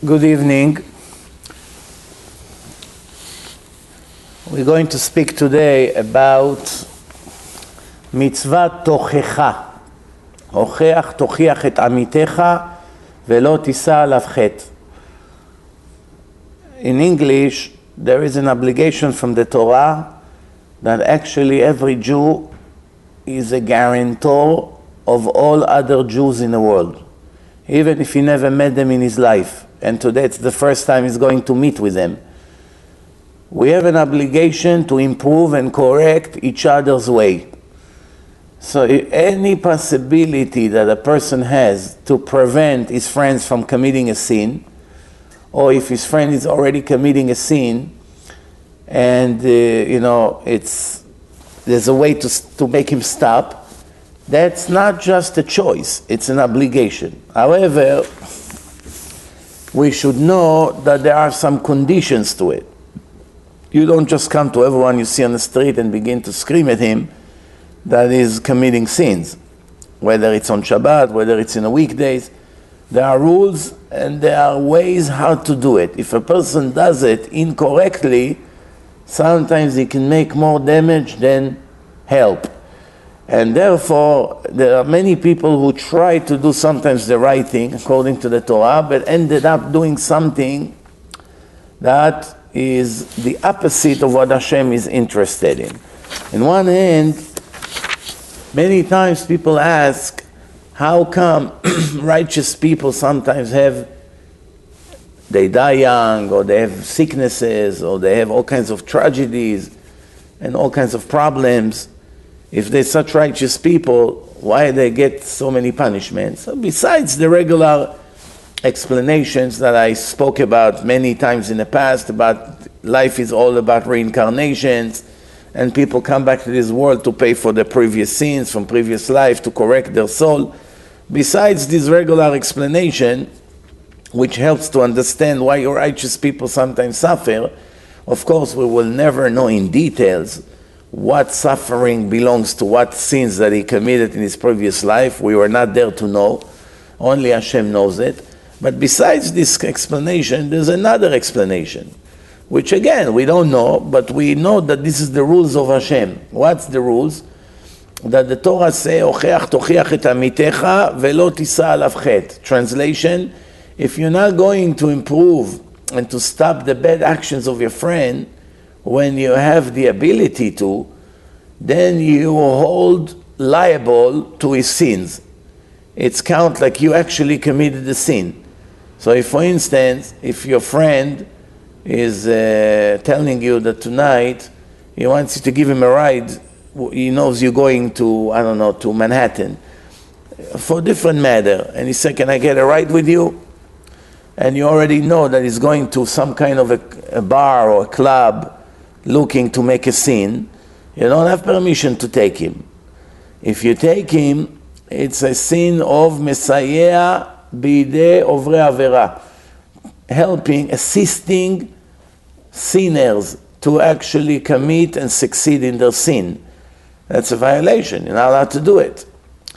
Good evening. We're going to speak today about mitzvah tochecha. הוכח תוכיח את עמיתך ולא תישא עליו חטא. In English, there is an obligation from the Torah that actually every Jew is a guarantor of all other Jews in the world, even if he never met them in his life. And today it's the first time he's going to meet with them. We have an obligation to improve and correct each other's way. So any possibility that a person has to prevent his friends from committing a sin, or if his friend is already committing a sin, and there's a way to make him stop, that's not just a choice, it's an obligation. However, we should know that there are some conditions to it. You don't just come to everyone you see on the street and begin to scream at him that is committing sins, whether it's on Shabbat, whether it's in the weekdays. There are rules and there are ways how to do it. If a person does it incorrectly, sometimes he can make more damage than help. And therefore, there are many people who try to do sometimes the right thing according to the Torah, but ended up doing something that is the opposite of what Hashem is interested in. On one hand, many times people ask, how come righteous people sometimes they die young, or they have sicknesses, or they have all kinds of tragedies and all kinds of problems? If they're such righteous people, why they get so many punishments? So besides the regular explanations that I spoke about many times in the past, about life is all about reincarnations, and people come back to this world to pay for their previous sins from previous life, to correct their soul. Besides this regular explanation, which helps to understand why your righteous people sometimes suffer, of course we will never know in details what suffering belongs to what sins that he committed in his previous life. We were not there to know. Only Hashem knows it. But besides this explanation, there's another explanation, which again, we don't know, but we know that this is the rules of Hashem. What's the rules? That the Torah says, הוכח תוכיח את עמיתך ולא תישא עליו חטא. Translation, if you're not going to improve and to stop the bad actions of your friend, when you have the ability to, then you hold liable to his sins. It's count like you actually committed the sin. So if, for instance, if your friend is telling you that tonight he wants you to give him a ride, he knows you're going to, to Manhattan, for a different matter, and he said, can I get a ride with you? And you already know that he's going to some kind of a bar or a club looking to make a sin, you don't have permission to take him. If you take him, it's a sin of mesayea bidei ovrei avera, helping, assisting sinners to actually commit and succeed in their sin. That's a violation. You're not allowed to do it.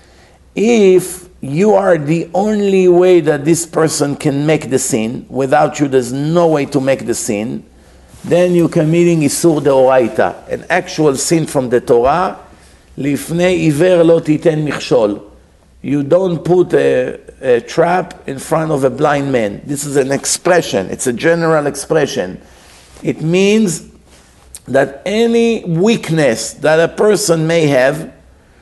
If you are the only way that this person can make the sin, without you there's no way to make the sin, then you're committing Isur Deoraita, an actual sin from the Torah. Lifnei iver lo titen michshol. You don't put a trap in front of a blind man. This is an expression. It's a general expression. It means that any weakness that a person may have,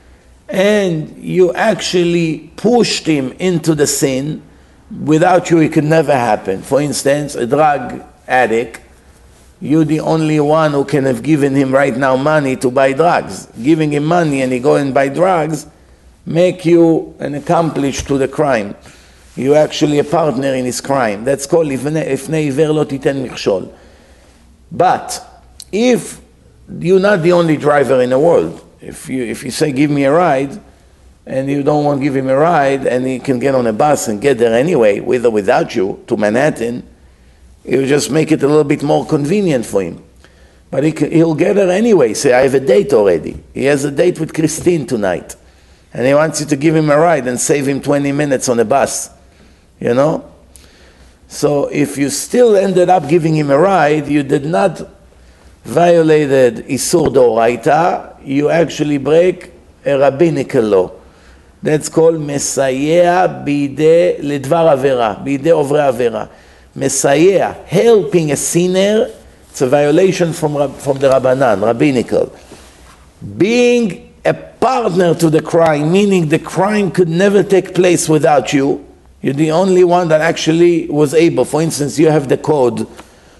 and you actually pushed him into the sin, without you it could never happen. For instance, a drug addict, you're the only one who can have given him right now money to buy drugs. Giving him money and he go and buy drugs make you an accomplice to the crime. You're actually a partner in his crime. That's called לפני עיוור לא תיתן מכשול. But if you're not the only driver in the world, if you say give me a ride, and you don't want to give him a ride, and he can get on a bus and get there anyway, with or without you, to Manhattan, you just make it a little bit more convenient for him. But he'll get there anyway. Say, I have a date already. He has a date with Christine tonight. And he wants you to give him a ride and save him 20 minutes on a bus. So if you still ended up giving him a ride, you did not violated Isur D'Oraita, you actually break a rabbinical law. That's called Mesayea Bide Ledvar Avera, Bide Ovre Avera. Mesayea, helping a sinner, it's a violation from the Rabbanan, rabbinical. Being a partner to the crime, meaning the crime could never take place without you. You're the only one that actually was able. For instance, you have the code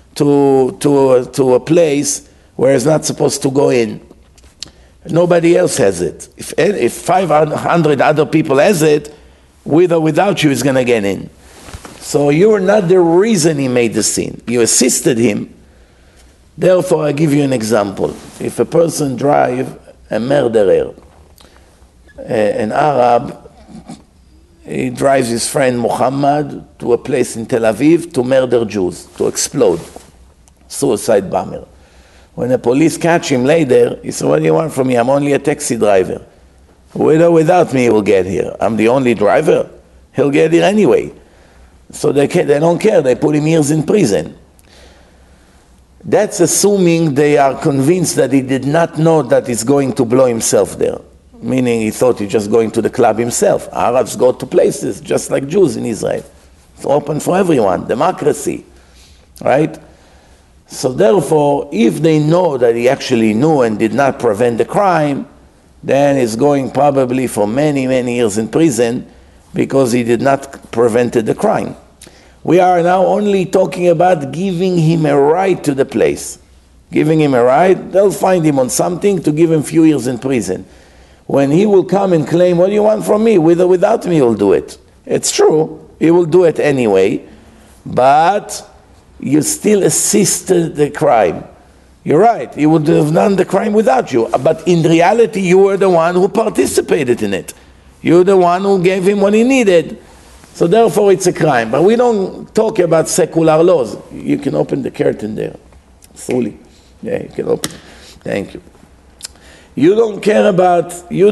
to a place where it's not supposed to go in. Nobody else has it. If 500 other people has it, with or without you, he's going to get in. So you are not the reason he made the sin. You assisted him. Therefore, I give you an example. If a person drive a murderer, an Arab, he drives his friend Muhammad to a place in Tel Aviv to murder Jews, to explode. Suicide bomber. When the police catch him later, he said, what do you want from me? I'm only a taxi driver. With or without me, he will get here. I'm the only driver. He'll get here anyway. So they don't care. They put him years in prison. That's assuming they are convinced that he did not know that he's going to blow himself there. Meaning he thought he's just going to the club himself. Arabs go to places just like Jews in Israel. It's open for everyone. Democracy. Right? So therefore, if they know that he actually knew and did not prevent the crime, then he's going probably for many, many years in prison because he did not prevent the crime. We are now only talking about giving him a right to the place. Giving him a right, they'll find him on something to give him few years in prison. When he will come and claim, what do you want from me? With or without me, he'll do it. It's true, he will do it anyway, but you still assisted the crime. You're right, he would have done the crime without you, but in reality, you were the one who participated in it. You're the one who gave him what he needed. So therefore, it's a crime. But we don't talk about secular laws. You can open the curtain there, fully. Yeah, you can open. Thank you. You don't care about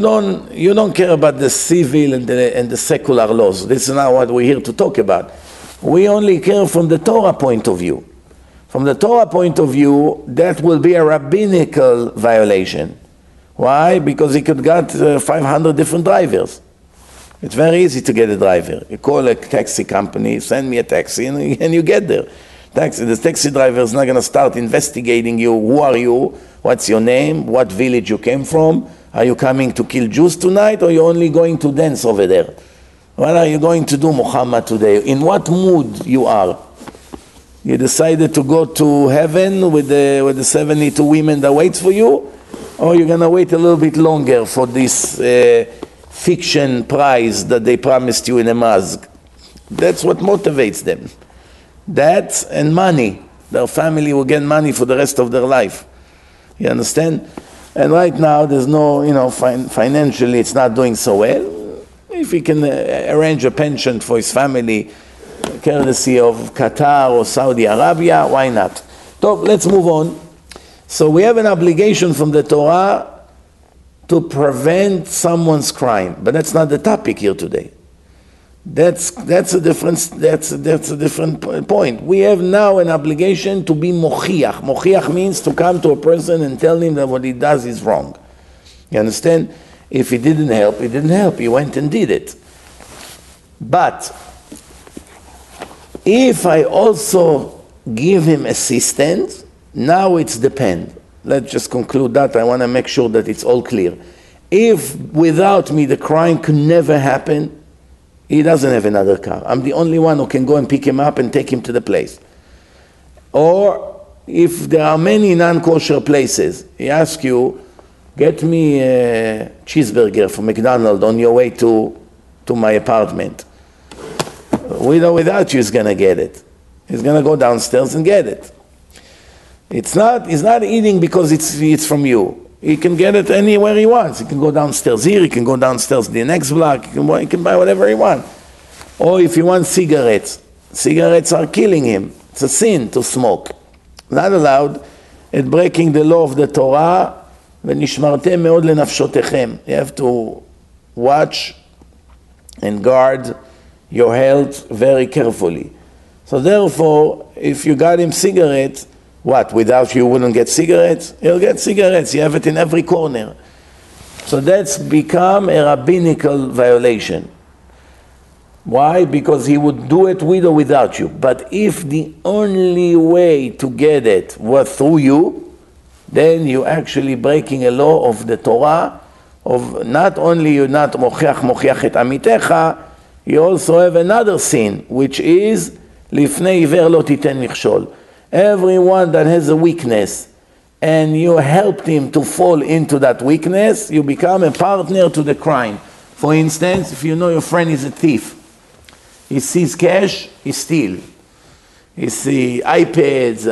the civil and the secular laws. This is not what we're here to talk about. We only care from the Torah point of view. From the Torah point of view, that will be a rabbinical violation. Why? Because he could get 500 different drivers. It's very easy to get a driver. You call a taxi company, send me a taxi, and you get there. The taxi driver is not going to start investigating you. Who are you? What's your name? What village you came from? Are you coming to kill Jews tonight, or you're only going to dance over there? What are you going to do, Muhammad, today? In what mood you are? You decided to go to heaven with the 72 women that waits for you, or you're going to wait a little bit longer for this fiction prize that they promised you in a mosque? That's what motivates them. That and money. Their family will get money for the rest of their life. You understand? And right now, there's no, financially it's not doing so well. If he can arrange a pension for his family, courtesy of Qatar or Saudi Arabia, why not? So let's move on. So we have an obligation from the Torah to prevent someone's crime, but that's not the topic here today. That's a different point. We have now an obligation to be mochiach. Mochiach means to come to a person and tell him that what he does is wrong. You understand? If he didn't help, he didn't help. He went and did it. But if I also give him assistance, now it's depend. Let's just conclude that. I want to make sure that it's all clear. If without me the crime could never happen, he doesn't have another car. I'm the only one who can go and pick him up and take him to the place. Or if there are many non-kosher places, he asks you, get me a cheeseburger from McDonald's on your way to my apartment. With or without you, he's going to get it. He's going to go downstairs and get it. He's not eating because it's from you. He can get it anywhere he wants. He can go downstairs here, he can go downstairs the next block, he can buy whatever he wants. Or if he wants cigarettes are killing him. It's a sin to smoke. Not allowed. It's breaking the law of the Torah. ונשמרתם מאוד לנפשותיכם. You have to watch and guard your health very carefully. So therefore, if you got him cigarettes, what, without you wouldn't get cigarettes? He'll get cigarettes, you have it in every corner. So that's become a rabbinical violation. Why? Because he would do it with or without you. But if the only way to get it was through you, then you're actually breaking a law of the Torah, of not only you're not mochiach et amitecha, you also have another sin, which is lifnei iver lo titen michshol. Everyone that has a weakness, and you helped him to fall into that weakness, you become a partner to the crime. For instance, if you know your friend is a thief, he sees cash, he steals. He sees iPads,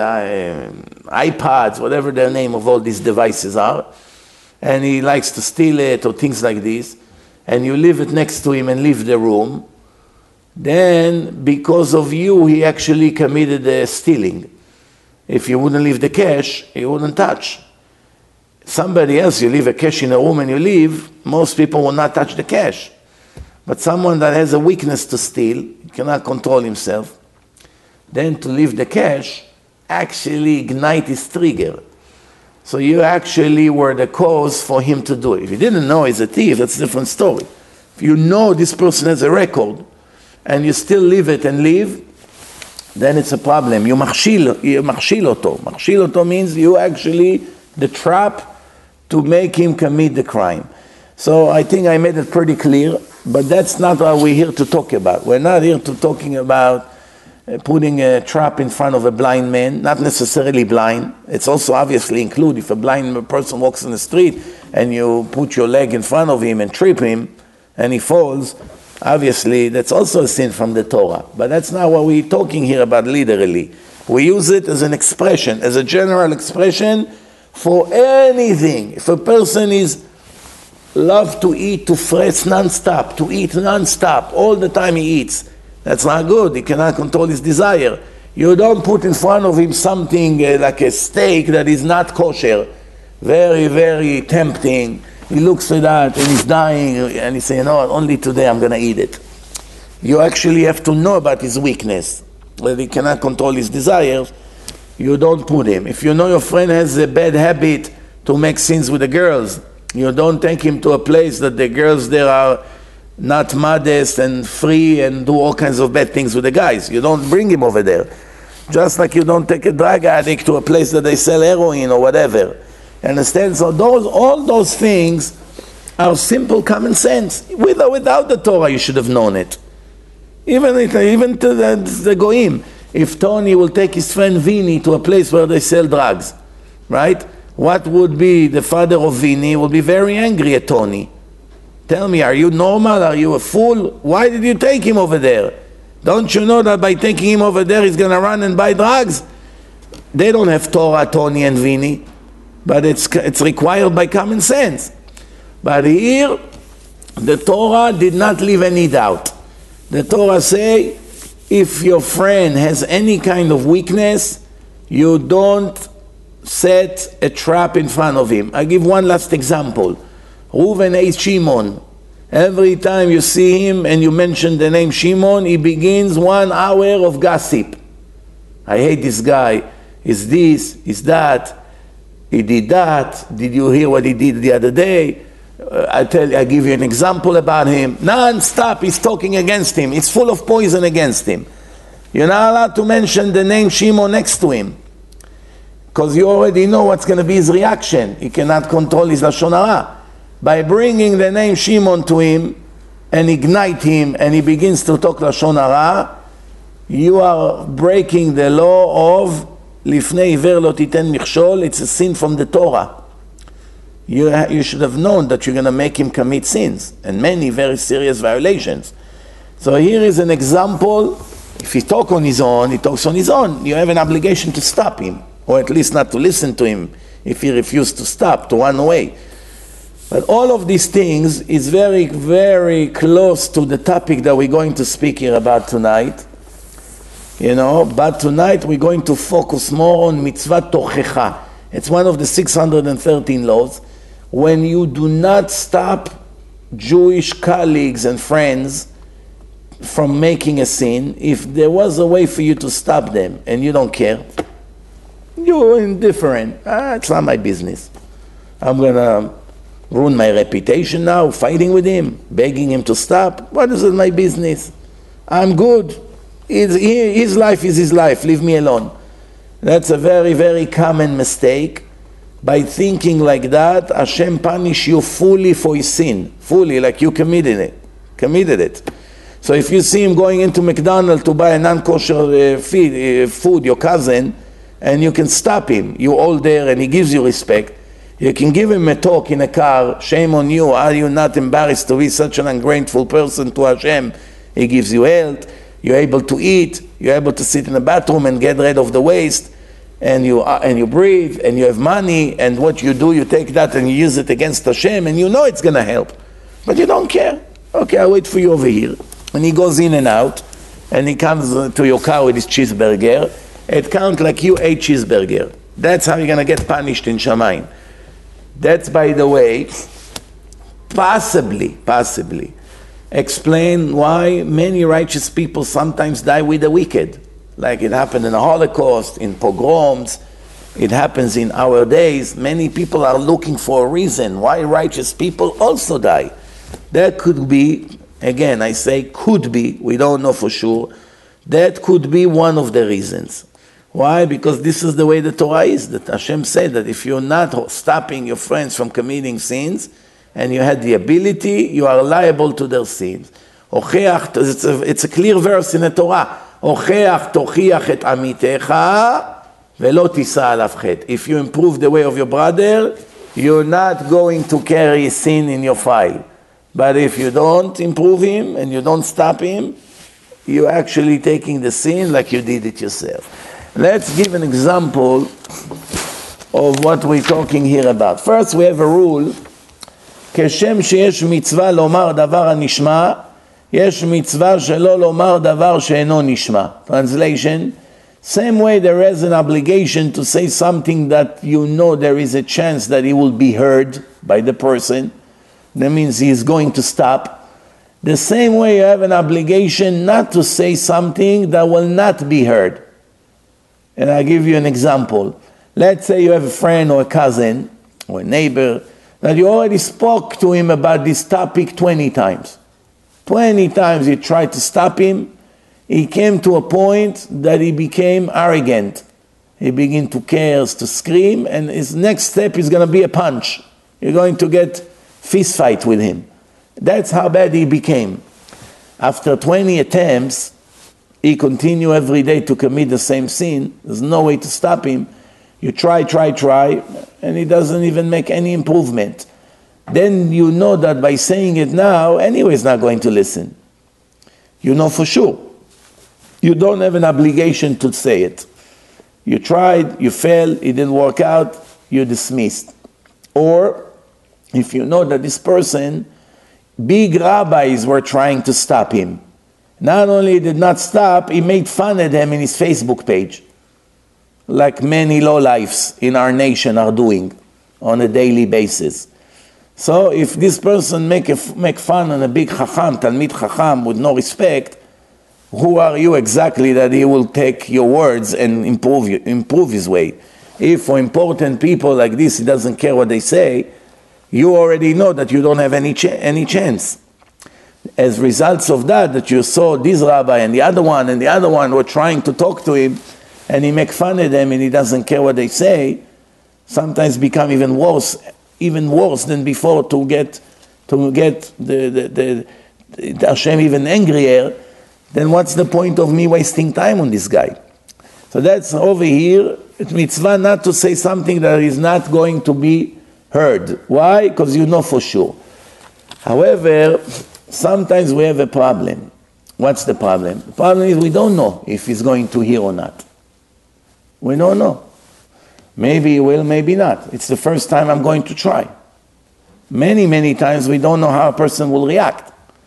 iPads, whatever the name of all these devices are, and he likes to steal it or things like this, and you leave it next to him and leave the room, then because of you, he actually committed stealing. If you wouldn't leave the cash, he wouldn't touch. Somebody else, you leave a cash in a room and you leave, most people will not touch the cash. But someone that has a weakness to steal, he cannot control himself, then to leave the cash actually ignite his trigger. So you actually were the cause for him to do it. If you didn't know he's a thief, that's a different story. If you know this person has a record and you still leave it and leave, then it's a problem. You machshil oto. Machshil oto means you actually the trap to make him commit the crime. So I think I made it pretty clear, but that's not what we're here to talk about. We're not here to talking about putting a trap in front of a blind man, not necessarily blind. It's also obviously include if a blind person walks in the street and you put your leg in front of him and trip him and he falls, obviously that's also a sin from the Torah. But that's not what we're talking here about literally. We use it as an expression, as a general expression for anything. If a person is love to eat, to frets non-stop, to eat non-stop, all the time he eats, that's not good. He cannot control his desire. You don't put in front of him something like a steak that is not kosher, very, very tempting. He looks at that and he's dying and he's saying, no, only today I'm going to eat it. You actually have to know about his weakness, that he cannot control his desires. You don't put him. If you know your friend has a bad habit to make sins with the girls, you don't take him to a place that the girls there are not modest and free and do all kinds of bad things with the guys. You don't bring him over there. Just like you don't take a drug addict to a place that they sell heroin or whatever. You understand? So all those things are simple common sense. With or without the Torah, you should have known it. Even to the Goyim. If Tony will take his friend Vinny to a place where they sell drugs, right? What would be the father of Vinny will be very angry at Tony. Tell me, are you normal? Are you a fool? Why did you take him over there? Don't you know that by taking him over there, he's going to run and buy drugs? They don't have Torah, Tony and Vinny, but it's required by common sense. But here, the Torah did not leave any doubt. The Torah say, if your friend has any kind of weakness, you don't set a trap in front of him. I give one last example. Reuven hates Shimon. Every time you see him and you mention the name Shimon, he begins 1 hour of gossip. I hate this guy. He's this, he's that. He did that. Did you hear what he did the other day? I give you an example about him. Non-stop he's talking against him. It's full of poison against him. You're not allowed to mention the name Shimon next to him, because you already know what's going to be his reaction. He cannot control his Lashon Hara. By bringing the name Shimon to him and ignite him and he begins to talk Lashon Hara, you are breaking the law of Lifnei Iver Lo Titen Michshol. It's a sin from the Torah. You should have known that you're going to make him commit sins and many very serious violations. So here is an example. If he talks on his own, he talks on his own. You have an obligation to stop him, or at least not to listen to him if he refuses to stop, to run away. But all of these things is very, very close to the topic that we're going to speak here about tonight. But tonight we're going to focus more on mitzvah tochecha. It's one of the 613 laws. When you do not stop Jewish colleagues and friends from making a sin, if there was a way for you to stop them and you don't care, you're indifferent. It's not my business. I'm going to ruin my reputation now, fighting with him, begging him to stop. What is it my business? I'm good. His life is his life. Leave me alone. That's a very, very common mistake. By thinking like that, Hashem punish you fully for his sin. Fully, like you committed it. So if you see him going into McDonald's to buy a non-kosher food, your cousin, and you can stop him, you're all there and he gives you respect, you can give him a talk in a car, shame on you, are you not embarrassed to be such an ungrateful person to Hashem? He gives you health, you're able to eat, you're able to sit in the bathroom and get rid of the waste, and you breathe, and you have money, and what you do, you take that and you use it against Hashem, and you know it's going to help. But you don't care. Okay, I'll wait for you over here. And he goes in and out, and he comes to your car with his cheeseburger. It counts like you ate cheeseburger. That's how you're going to get punished in Shamayim. That's, by the way, possibly explain why many righteous people sometimes die with the wicked. Like it happened in the Holocaust, in pogroms, it happens in our days. Many people are looking for a reason why righteous people also die. That could be, again I say could be, we don't know for sure, that could be one of the reasons. Why? Because this is the way the Torah is, that Hashem said that if you're not stopping your friends from committing sins, and you had the ability, you are liable to their sins. It's a clear verse in the Torah. If you improve the way of your brother, you're not going to carry sin in your file. But if you don't improve him and you don't stop him, you're actually taking the sin like you did it yourself. Let's give an example of what we're talking here about. First, we have a rule. כשם שיש מצווה לומר דבר הנשמע, יש מצווה שלא לומר דבר שאינו נשמע. Translation, same way there is an obligation to say something that you know there is a chance that it will be heard by the person. That means he is going to stop. The same way you have an obligation not to say something that will not be heard. And I'll give you an example. Let's say you have a friend or a cousin or a neighbor that you already spoke to him about this topic 20 times. 20 times you tried to stop him. He came to a point that he became arrogant. He began to curse, to scream, and his next step is going to be a punch. You're going to get fist fight with him. That's how bad he became. After 20 attempts, he continued every day to commit the same sin. There's no way to stop him. You try, and he doesn't even make any improvement. Then you know that by saying it now, anyway, he's not going to listen. You know for sure. You don't have an obligation to say it. You tried, you failed, it didn't work out, you're dismissed. Or, if you know that this person, big rabbis were trying to stop him. Not only did not stop, he made fun of them in his Facebook page, like many lowlifes in our nation are doing on a daily basis. So if this person make fun on a big chacham, talmid chacham, with no respect, who are you exactly that he will take your words and improve his way? If for important people like this, he doesn't care what they say, you already know that you don't have any chance. As results of that you saw this rabbi and the other one were trying to talk to him, and he make fun of them and he doesn't care what they say, sometimes become even worse than before, to get the Hashem even angrier. Then what's the point of me wasting time on this guy? So that's over here. It's mitzvah not to say something that is not going to be heard. Why? Because you know for sure. However, sometimes we have a problem. What's the problem? The problem is we don't know if he's going to hear or not. We don't know. Maybe he will, maybe not. It's the first time I'm going to try. Many times we don't know how a person will react.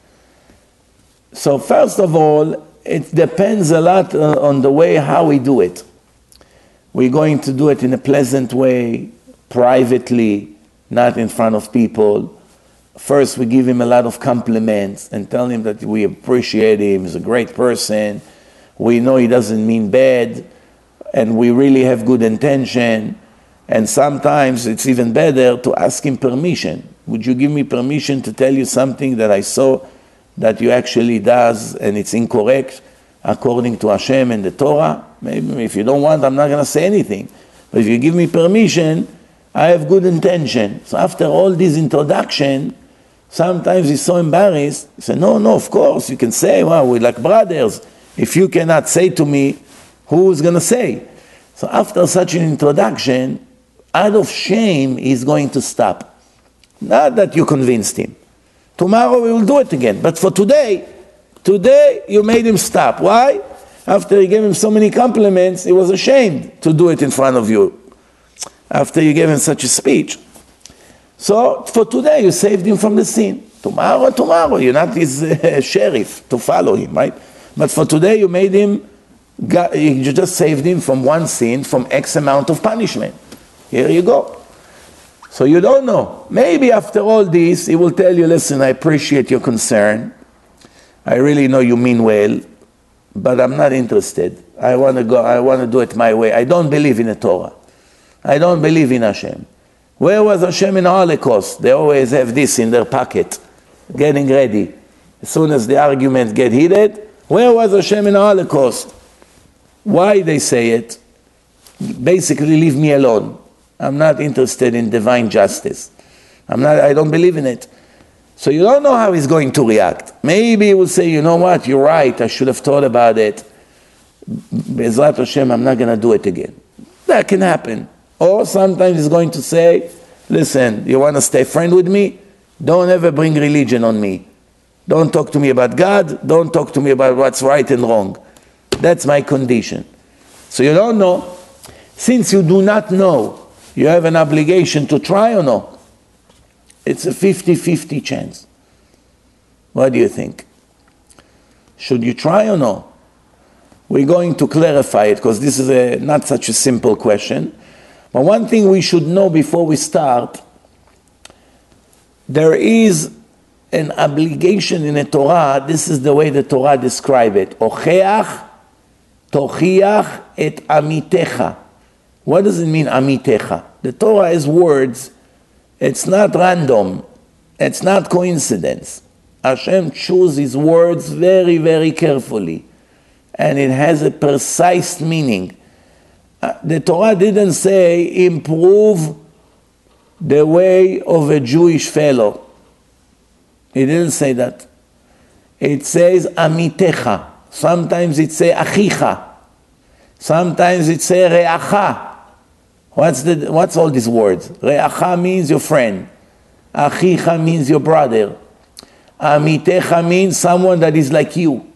So first of all, it depends a lot on the way how we do it. We're going to do it in a pleasant way, privately, not in front of people. First, we give him a lot of compliments and tell him that we appreciate him, he's a great person, we know he doesn't mean bad, and we really have good intention. And sometimes it's even better to ask him permission. Would you give me permission to tell you something that I saw that you actually does and it's incorrect according to Hashem and the Torah? Maybe if you don't want, I'm not going to say anything. But if you give me permission, I have good intention. So after all this introduction, sometimes he's so embarrassed. He said, no, of course, you can say, well, we're like brothers. If you cannot say to me, who's going to say? So after such an introduction, out of shame, he's going to stop. Not that you convinced him. Tomorrow we will do it again. But for today you made him stop. Why? After you gave him so many compliments, he was ashamed to do it in front of you. After you gave him such a speech. So for today, you saved him from the sin. Tomorrow, you're not his sheriff to follow him, right? But for today, you made him, you just saved him from one sin, from X amount of punishment. Here you go. So you don't know. Maybe after all this, he will tell you, listen, I appreciate your concern. I really know you mean well, but I'm not interested. I want to do it my way. I don't believe in the Torah. I don't believe in Hashem. Where was Hashem in the Holocaust? They always have this in their pocket, getting ready. As soon as the arguments get heated, where was Hashem in the Holocaust? Why they say it? Basically, leave me alone. I'm not interested in divine justice. I don't believe in it. So you don't know how he's going to react. Maybe he will say, you know what, you're right, I should have thought about it. Be'ezrat Hashem, I'm not going to do it again. That can happen. Or sometimes he's going to say, listen, you want to stay friend with me? Don't ever bring religion on me. Don't talk to me about God. Don't talk to me about what's right and wrong. That's my condition. So you don't know. Since you do not know, you have an obligation to try or no? It's a 50-50 chance. What do you think? Should you try or no? We're going to clarify it because this is not such a simple question. But one thing we should know before we start, there is an obligation in the Torah. This is the way the Torah describes it. Ocheach, tochiach et amitecha. What does it mean, amitecha? The Torah is words. It's not random. It's not coincidence. Hashem chooses his words very, very carefully. And it has a precise meaning. The Torah didn't say, improve the way of a Jewish fellow. It didn't say that. It says, amitecha. Sometimes it says, achicha. Sometimes it says, re'acha. What's all these words? Re'acha means your friend. Achicha means your brother. Amitecha means someone that is like you.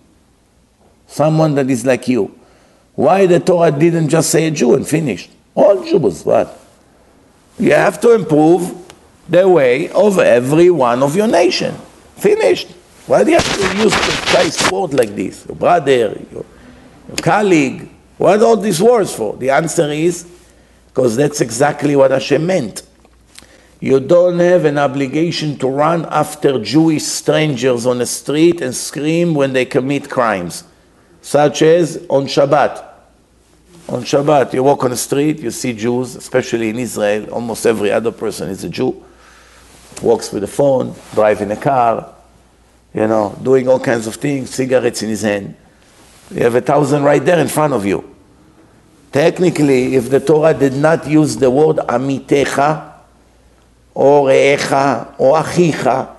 Someone that is like you. Why the Torah didn't just say a Jew and finish? All Jews, what? You have to improve the way of every one of your nation. Finished. Why do you have to use precise word like this? Your brother, your colleague. What are all these words for? The answer is, because that's exactly what Hashem meant. You don't have an obligation to run after Jewish strangers on the street and scream when they commit crimes, such as on Shabbat. On Shabbat, you walk on the street, you see Jews, especially in Israel, almost every other person is a Jew, walks with a phone, driving a car, doing all kinds of things, cigarettes in his hand. You have 1,000 right there in front of you. Technically, if the Torah did not use the word amitecha, or re'echa, or achicha,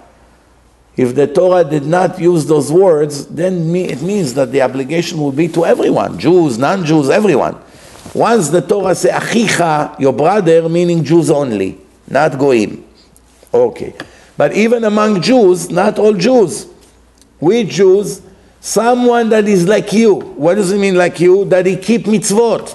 if the Torah did not use those words, then it means that the obligation will be to everyone, Jews, non-Jews, everyone. Once the Torah says achicha, your brother, meaning Jews only, not goyim. Okay. But even among Jews, not all Jews. We Jews, someone that is like you. What does it mean like you? That he keep mitzvot.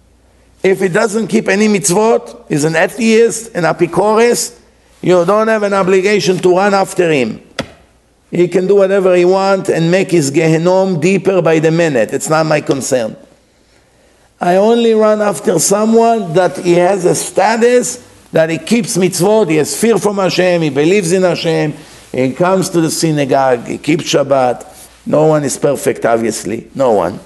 If he doesn't keep any mitzvot, is an atheist, an apikoros, you don't have an obligation to run after him. He can do whatever he wants and make his Gehenom deeper by the minute. It's not my concern. I only run after someone that he has a status that he keeps mitzvot, he has fear from Hashem, he believes in Hashem, he comes to the synagogue, he keeps Shabbat. No one is perfect, obviously. No one.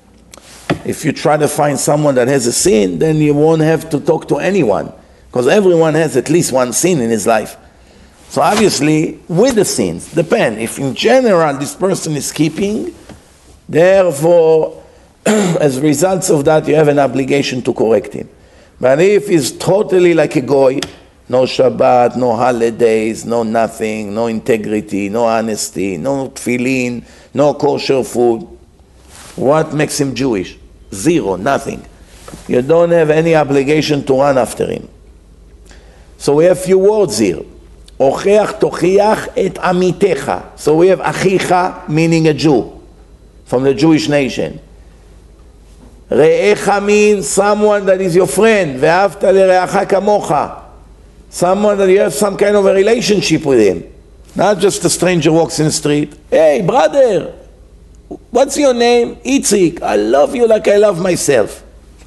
If you try to find someone that has a sin, then you won't have to talk to anyone, because everyone has at least one sin in his life. So obviously, with the sins, depend. If in general this person is keeping, therefore, as results of that, you have an obligation to correct him. But if he's totally like a goy, no Shabbat, no holidays, no nothing, no integrity, no honesty, no tefillin, no kosher food, what makes him Jewish? Zero, nothing. You don't have any obligation to run after him. So we have few words here. Ocheach tochiach et amitecha. So we have achicha, meaning a Jew, from the Jewish nation. Re'echa means someone that is your friend. Ve'afta lereacha kamocha. Someone that you have some kind of a relationship with him. Not just a stranger walks in the street. Hey, brother, what's your name? Itzik. I love you like I love myself.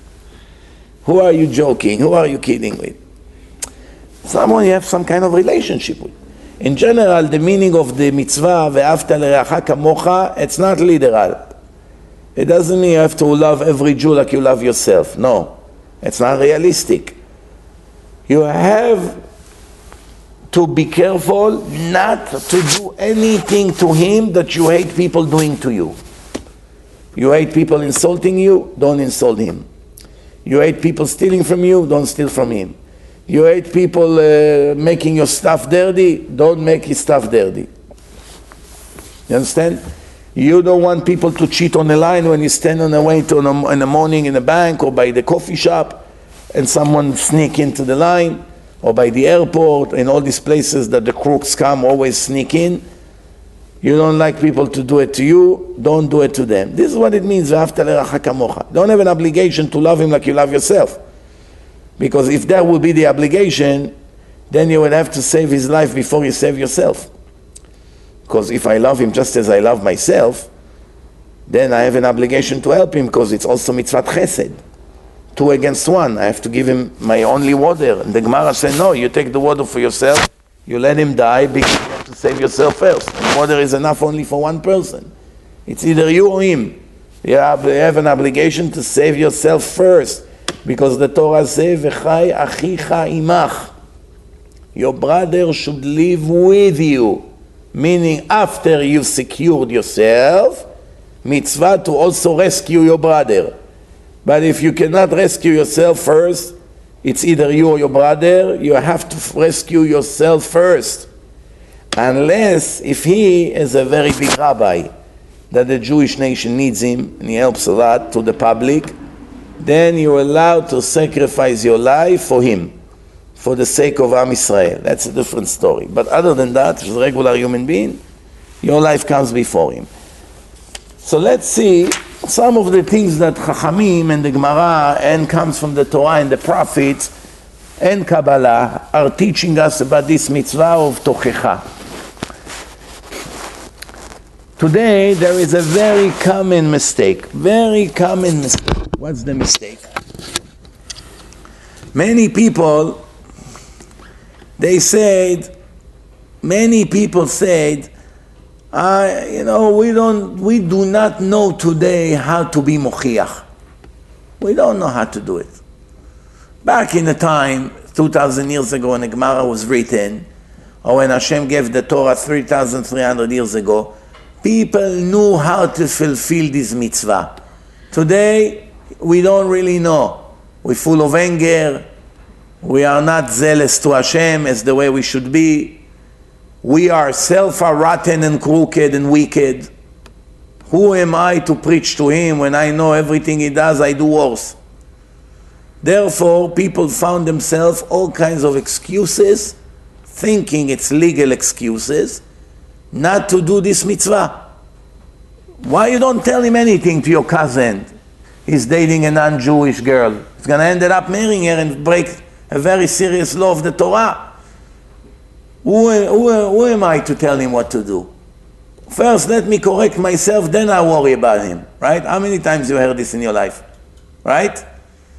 Who are you joking? Who are you kidding with? Someone you have some kind of relationship with. In general, the meaning of the mitzvah, ve'afta lereacha kamocha, it's not literal. It doesn't mean you have to love every Jew like you love yourself. No, it's not realistic. You have to be careful not to do anything to him that you hate people doing to you. You hate people insulting you, don't insult him. You hate people stealing from you, don't steal from him. You hate people making your stuff dirty, don't make his stuff dirty. You understand? You don't want people to cheat on the line when you stand on the way to in the morning in the bank or by the coffee shop and someone sneak into the line, or by the airport, in all these places that the crooks come, always sneak in. You don't like people to do it to you, don't do it to them. This is what it means, ve'afta lereacha kamocha. Don't have an obligation to love him like you love yourself. Because if that would be the obligation, then you would have to save his life before you save yourself. Because if I love him just as I love myself, then I have an obligation to help him, because it's also mitzvat chesed. 2 against 1, I have to give him my only water. And the Gemara said, no, you take the water for yourself, you let him die, because you have to save yourself first. And water is enough only for one person. It's either you or him. You have an obligation to save yourself first, because the Torah says, V'chai achicha imach. Your brother should live with you. Meaning, after you've secured yourself, mitzvah to also rescue your brother. But if you cannot rescue yourself first, it's either you or your brother, you have to rescue yourself first. Unless if he is a very big rabbi, that the Jewish nation needs him, and he helps a lot to the public, then you're allowed to sacrifice your life for him, for the sake of Am Yisrael. That's a different story. But other than that, as a regular human being, your life comes before him. So let's see some of the things that Chachamim and the Gemara and comes from the Torah and the prophets and Kabbalah are teaching us about this mitzvah of Tochecha. Today there is a very common mistake. Very common mistake. What's the mistake? Many people said, we do not know today how to be mochiach. We don't know how to do it. Back in the time, 2,000 years ago, when the Gemara was written, or when Hashem gave the Torah 3,300 years ago, people knew how to fulfill this mitzvah. Today, we don't really know. We're full of anger. We are not zealous to Hashem as the way we should be. We ourselves are rotten and crooked and wicked. Who am I to preach to him when I know everything he does, I do worse? Therefore, people found themselves all kinds of excuses, thinking it's legal excuses, not to do this mitzvah. Why you don't tell him anything to your cousin? He's dating a non-Jewish girl. He's going to end up marrying her and break a very serious law of the Torah. Who am I to tell him what to do? First, let me correct myself, then I worry about him. Right? How many times you heard this in your life? Right?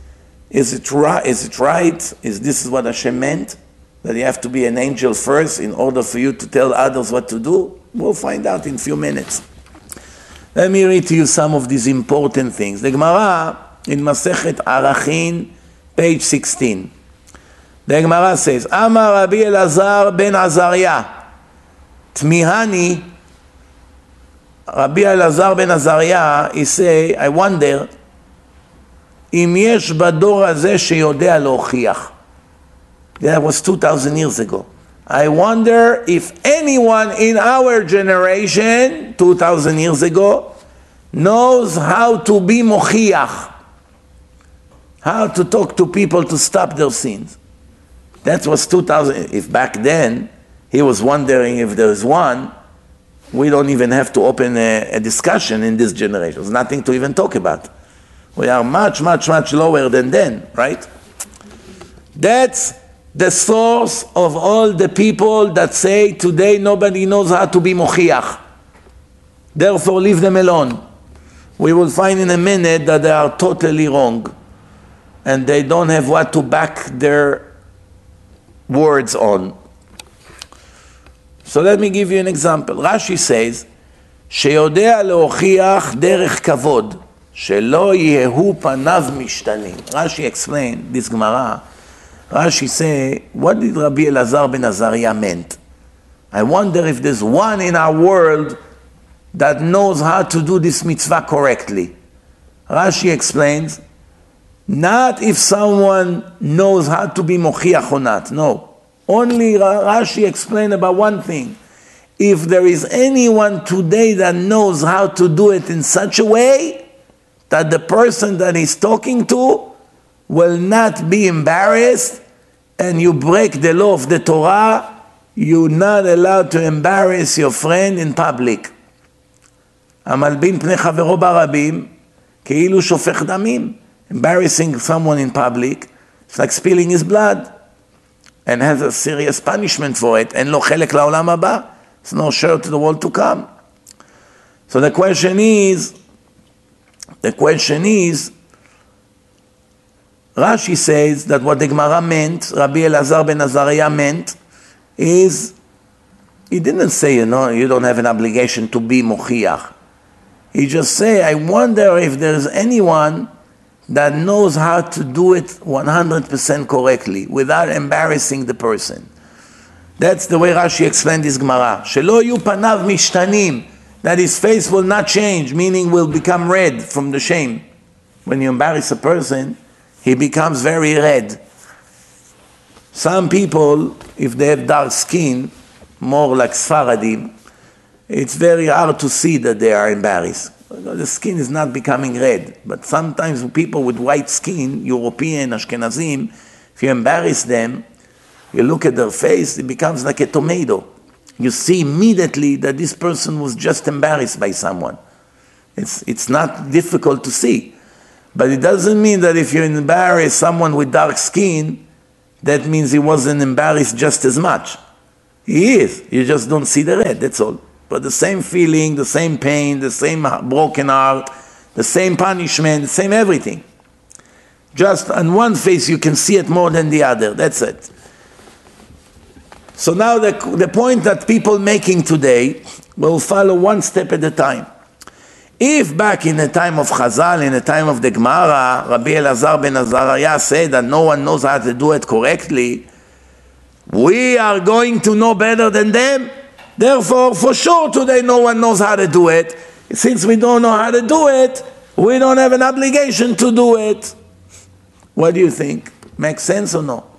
Is it right? Is this what Hashem meant? That you have to be an angel first in order for you to tell others what to do? We'll find out in a few minutes. Let me read to you some of these important things. The Gemara in Masechet Arachin, page 16. The Gemara says, Amar Rabbi Elazar ben Azariah, Tmihani, Rabbi Elazar ben Azariah, he say, I wonder, אם יש בדור הזה שיודע להוכיח. That was 2,000 years ago. I wonder if anyone in our generation, 2,000 years ago, knows how to be mochiach, how to talk to people to stop their sins. That was 2,000. If back then he was wondering if there's one, we don't even have to open a discussion in this generation. There's nothing to even talk about. We are much, much, much lower than then, right? That's the source of all the people that say today nobody knows how to be mochiach. Therefore, leave them alone. We will find in a minute that they are totally wrong and they don't have what to back their words on. So let me give you an example. Rashi says, שיודע להוכיח דרך כבוד, שלא יהיו פניו משתנים. Rashi explained this Gemara. Rashi say, what did Rabbi Elazar ben Azariah meant? I wonder if there's one in our world that knows how to do this mitzvah correctly. Rashi explains, not if someone knows how to be mochiach or not, no. Only Rashi explained about one thing. If there is anyone today that knows how to do it in such a way that the person that he's talking to will not be embarrassed, and you break the law of the Torah, you're not allowed to embarrass your friend in public. המלבין פני חברו ברבים, כאילו שופך דמים. Embarrassing someone in public, it's like spilling his blood, and has a serious punishment for it, and לא חלק לעולם הבא. It's no share to the world to come. So the question is, Rashi says that what the Gemara meant, Rabbi Elazar ben Azariah meant, is, he didn't say, you don't have an obligation to be mochiach. He just say, I wonder if there's anyone that knows how to do it 100% correctly, without embarrassing the person. That's the way Rashi explained this Gemara. שלא יהיו פניו משתנים, that his face will not change, meaning will become red from the shame. When you embarrass a person, he becomes very red. Some people, if they have dark skin, more like Sfaradim, it's very hard to see that they are embarrassed. The skin is not becoming red. But sometimes people with white skin, European, Ashkenazim, if you embarrass them, you look at their face, it becomes like a tomato. You see immediately that this person was just embarrassed by someone. It's not difficult to see. But it doesn't mean that if you embarrass someone with dark skin, that means he wasn't embarrassed just as much. He is. You just don't see the red, that's all. But the same feeling, the same pain, the same broken heart, the same punishment, the same everything. Just on one face you can see it more than the other, that's it. So now the point that people making today will follow one step at a time. If back in the time of Chazal, in the time of the Gemara, Rabbi Elazar ben Azariah said that no one knows how to do it correctly, we are going to know better than them. Therefore, for sure today no one knows how to do it. Since we don't know how to do it, we don't have an obligation to do it. What do you think? Makes sense or no?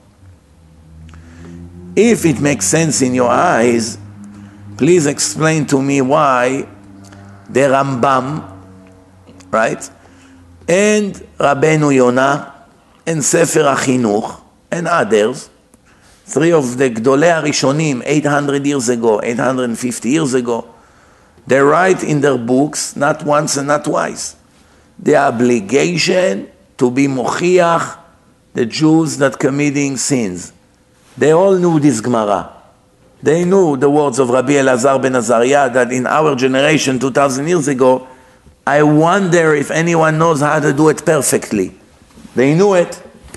If it makes sense in your eyes, please explain to me why the Rambam, right, and Rabbeinu Yonah, and Sefer HaChinuch, and others, three of the Gdolei HaRishonim, 800 years ago, 850 years ago, they write in their books, not once and not twice, the obligation to be mochiach the Jews that committing sins. They all knew this Gemara. They knew the words of Rabbi Elazar ben Azariah that in our generation 2,000 years ago, I wonder if anyone knows how to do it perfectly. They knew it.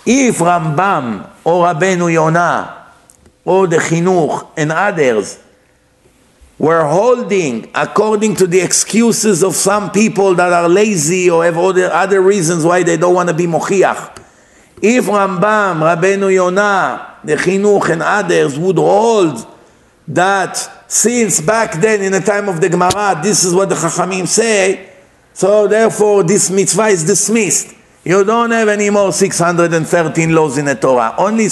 If Rambam or Rabbeinu Yonah or the Chinuch and others were holding according to the excuses of some people that are lazy or have other reasons why they don't want to be Mochiach, if Rambam, Rabbeinu Yonah, the Chinuch and others would hold that since back then in the time of the Gemara, this is what the Chachamim say, so therefore this mitzvah is dismissed. You don't have any more 613 laws in the Torah, only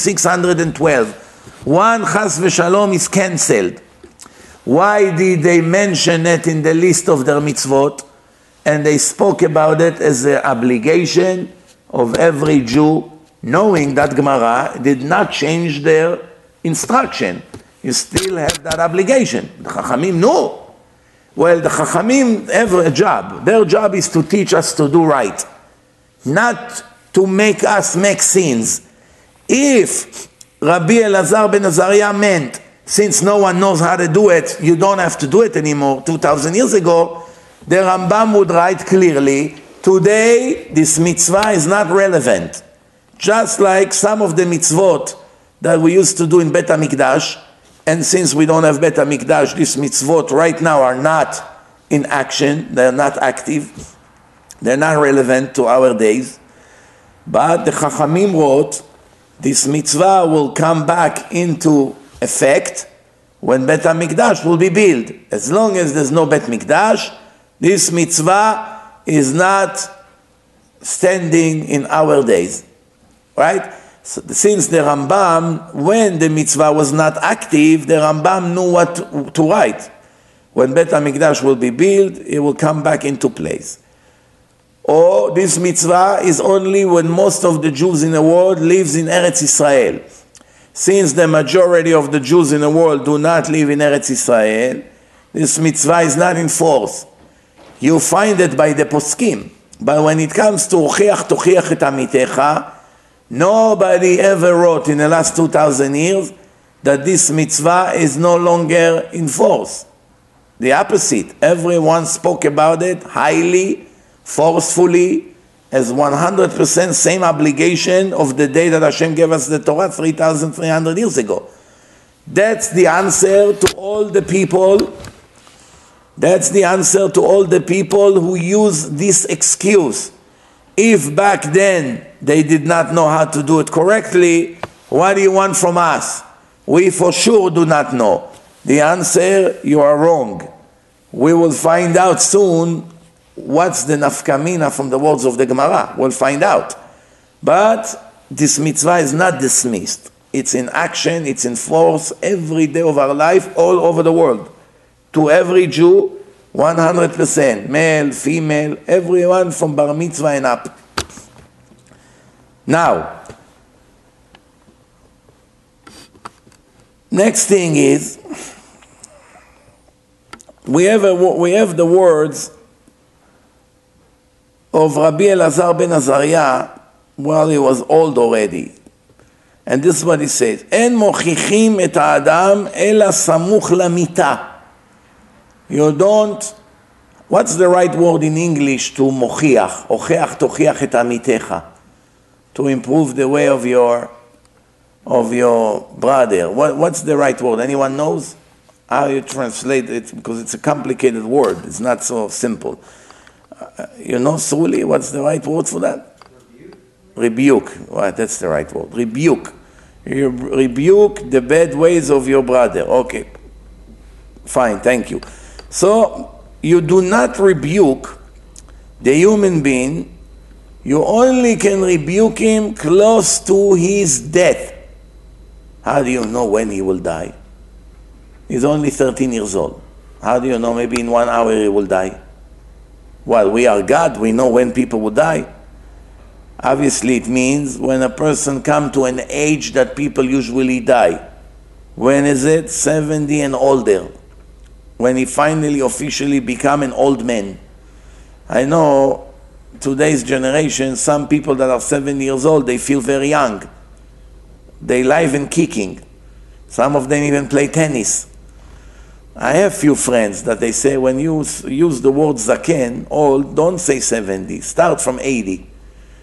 612. One chas v'shalom is cancelled. Why did they mention it in the list of their mitzvot? And they spoke about it as an obligation of every Jew, knowing that Gemara did not change their instruction. You still have that obligation. The Chachamim knew. Well, the Chachamim have a job. Their job is to teach us to do right, not to make us make sins. If Rabbi Elazar ben Azariah meant, since no one knows how to do it, you don't have to do it anymore, 2,000 years ago, the Rambam would write clearly, today this mitzvah is not relevant. Just like some of the mitzvot that we used to do in Bet HaMikdash, and since we don't have Bet HaMikdash, these mitzvot right now are not in action, they're not active, they're not relevant to our days. But the Chachamim wrote, this mitzvah will come back into effect when Bet HaMikdash will be built. As long as there's no Bet HaMikdash, this mitzvah is not standing in our days. Right? So since the Rambam, when the mitzvah was not active, the Rambam knew what to write. When Bet HaMikdash will be built, it will come back into place. Or this mitzvah is only when most of the Jews in the world lives in Eretz Israel. Since the majority of the Jews in the world do not live in Eretz Israel, this mitzvah is not in force. You find it by the poskim. But when it comes to Uchiach Tochiach et Amitecha, nobody ever wrote in the last 2,000 years that this mitzvah is no longer in force. The opposite. Everyone spoke about it highly, forcefully, as 100% same obligation of the day that Hashem gave us the Torah 3,300 years ago. That's the answer to all the people. That's the answer to all the people who use this excuse. If back then they did not know how to do it correctly, what do you want from us? We for sure do not know. The answer, you are wrong. We will find out soon what's the nafkamina from the words of the Gemara. We'll find out. But this mitzvah is not dismissed. It's in action, it's in force every day of our life all over the world. To every Jew, 100%, male, female, everyone from bar mitzvah and up. Now, next thing is, we have the words of Rabbi Elazar ben Azariah while he was old already. And this is what he says, En mochichim et ha'adam ela samuch lamita. You don't, what's the right word in English to mochiach? Ocheach tochiach et amitecha. To improve the way of your brother. What's the right word? Anyone knows? How you translate it? Because it's a complicated word. It's not so simple. You know, Suli, what's the right word for that? Rebuke. Right, that's the right word. Rebuke. You rebuke the bad ways of your brother. Okay. Fine, thank you. So, you do not rebuke the human being. You only can rebuke him close to his death. How do you know when he will die? He's only 13 years old. How do you know? Maybe in 1 hour he will die. Well, we are God. We know when people will die. Obviously, it means when a person comes to an age that people usually die. When is it? 70 and older. When he finally officially become an old man. I know today's generation, some people that are 7 years old, they feel very young. They live in kicking. Some of them even play tennis. I have few friends that they say when you use the word zaken, old, don't say 70, start from 80.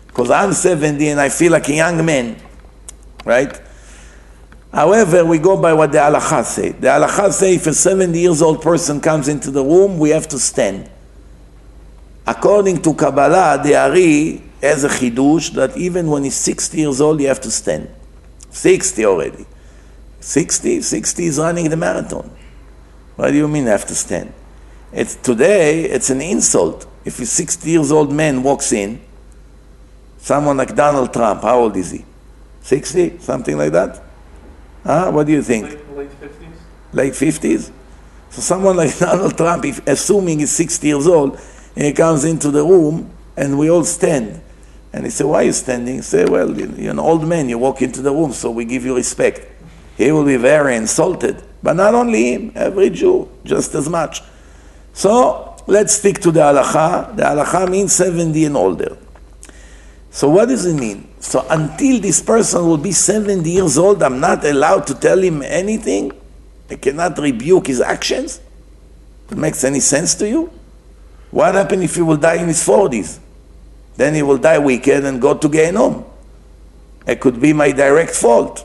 because I'm 70 and I feel like a young man, right? However, we go by what the halakha say. The halakha say if a 70 years old person comes into the room, we have to stand. According to Kabbalah, the Ari has a chidush that even when he's 60 years old, you have to stand. 60 already. 60 is running the marathon. What do you mean I have to stand? Today, it's an insult. If a 60 years old man walks in, someone like Donald Trump, how old is he? 60? Something like that? Huh? What do you think? Late 50s? Late 50s? So someone like Donald Trump, assuming he's 60 years old, and he comes into the room, and we all stand. And he said, why are you standing? He said, well, you're an old man, you walk into the room, so we give you respect. He will be very insulted. But not only him, every Jew, just as much. So, let's stick to the halakha. The halakha means 70 and older. So what does it mean? So until this person will be 70 years old, I'm not allowed to tell him anything? I cannot rebuke his actions? It makes any sense to you? What happens if he will die in his 40s? Then he will die wicked and go to Gehenom. It could be my direct fault.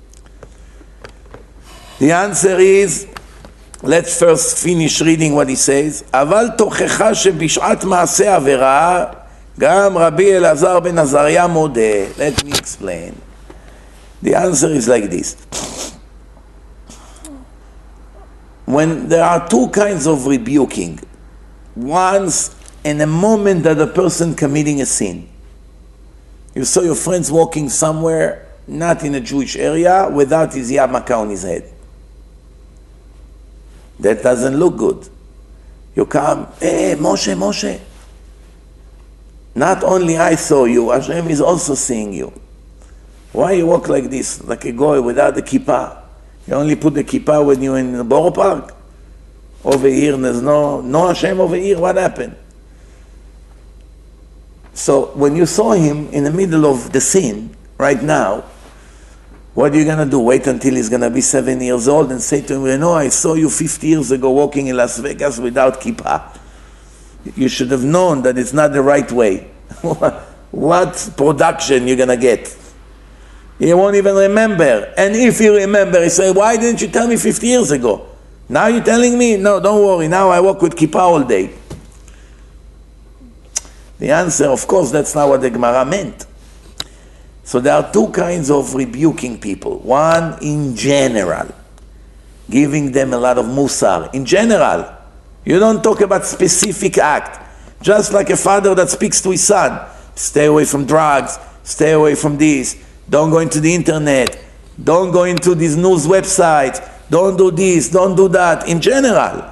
The answer is, let's first finish reading what he says. אבל תוכחה שבשעת מעשה עבירה גם רבי אלעזר בן עזריה מודה. Let me explain. The answer is like this. When there are two kinds of rebuking, once in a moment that a person committing a sin. You saw your friends walking somewhere, not in a Jewish area, without his yarmulke on his head. That doesn't look good. You come, hey, Moshe. Not only I saw you, Hashem is also seeing you. Why you walk like this, like a goy without the kippah? You only put the kippah when you're in the Borough Park? Over here, there's no Hashem over here, what happened? So when you saw him in the middle of the sin, right now, what are you going to do? Wait until he's going to be 7 years old and say to him, you know, I saw you 50 years ago walking in Las Vegas without kippah. You should have known that it's not the right way. What production you're going to get? He won't even remember. And if he remember, he say, why didn't you tell me 50 years ago? Now you're telling me? No, don't worry. Now I walk with kippah all day. The answer, of course, that's not what the Gemara meant. So there are two kinds of rebuking people. One, in general, giving them a lot of musar. In general, you don't talk about specific act. Just like a father that speaks to his son. Stay away from drugs. Stay away from this. Don't go into the internet. Don't go into these news websites. Don't do this. Don't do that. In general.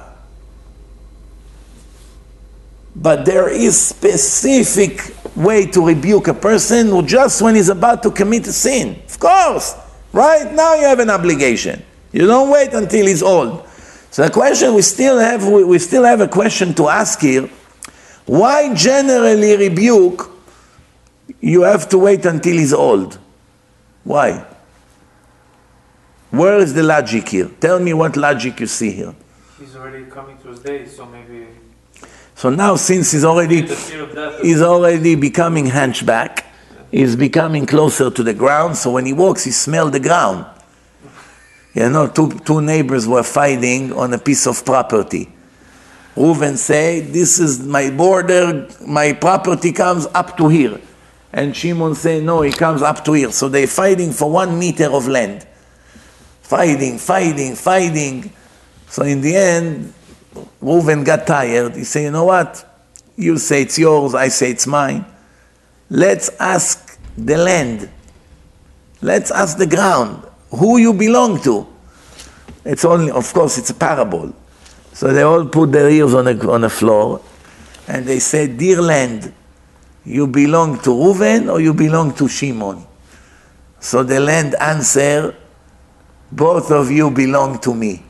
But there is specific way to rebuke a person who just when he's about to commit a sin. Of course. Right now you have an obligation. You don't wait until he's old. So the question we still have a question to ask here. Why generally rebuke you have to wait until he's old? Why? Where is the logic here? Tell me what logic you see here. He's already coming to his days, so maybe... So now since he's already becoming hunchback, he's becoming closer to the ground, so when he walks, he smells the ground. You know, two neighbors were fighting on a piece of property. Reuven say, this is my border, my property comes up to here. And Shimon say, no, it comes up to here. So they're fighting for 1 meter of land. Fighting. So in the end, Reuven got tired. He said, you know what? You say it's yours, I say it's mine. Let's ask the land. Let's ask the ground. Who you belong to? It's only, of course, it's a parable. So they all put their ears on the floor, and they said, dear land, you belong to Reuven or you belong to Shimon? So the land answered, both of you belong to me.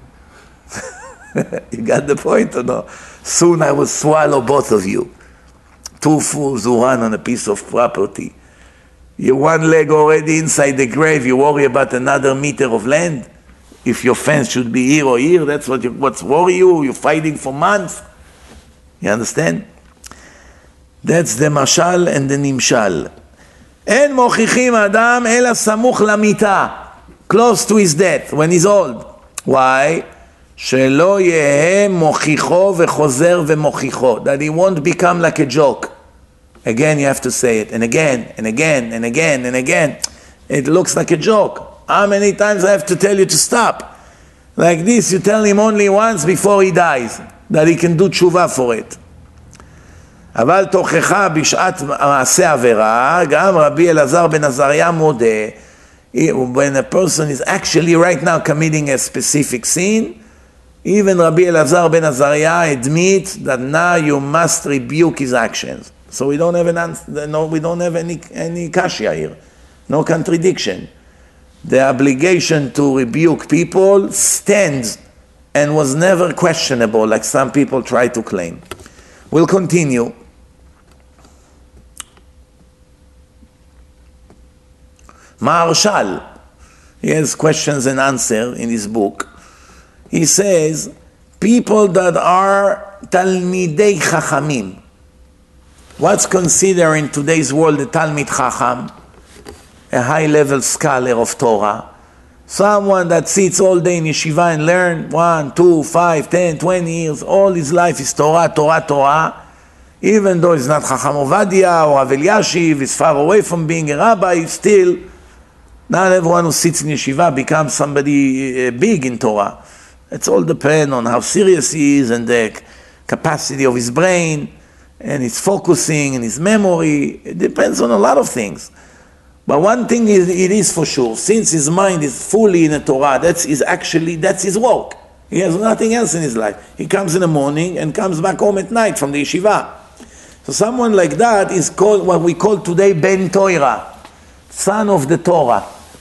You got the point or no? Soon I will swallow both of you. Two fools who run on a piece of property. You're one leg already inside the grave, you worry about another meter of land? If your fence should be here or here, that's what's worry you. You're fighting for months. You understand? That's the mashal and the nimshal. אין מוכיחים אדם אלא סמוך למיטה, close to his death, when he's old. Why? שלא יהיה מוכיחו וחוזר ומוכיחו. That he won't become like a joke. Again, you have to say it, and again, and again, and again, and again. It looks like a joke. How many times I have to tell you to stop? Like this, you tell him only once before he dies, that he can do tshuva for it. אבל תוכחה בשעת מעשה עבירה, גם רבי אלעזר בן עזריה מודה, when a person is actually right now committing a specific sin, even Rabbi Elazar ben Azariah admits that now you must rebuke his actions. So we don't have we don't have any kashya here, no contradiction. The obligation to rebuke people stands and was never questionable, like some people try to claim. We'll continue. Maharshal, he has questions and answers in his book. He says, people that are Talmidei Chachamim. What's considered in today's world a Talmid Chacham? A high-level scholar of Torah. Someone that sits all day in yeshiva and learn 1, 2, 5, 10, 20 years. All his life is Torah, Torah, Torah. Even though he's not Chacham Ovadia or Rav Eliashiv, he's far away from being a rabbi, still, not everyone who sits in yeshiva becomes somebody big in Torah. It's all depends on how serious he is and the capacity of his brain and his focusing and his memory. It depends on a lot of things. But one thing it is for sure, since his mind is fully in the Torah, that's his work. He has nothing else in his life. He comes in the morning and comes back home at night from the yeshiva. So someone like that is called what we call today Ben Torah, son of the Torah.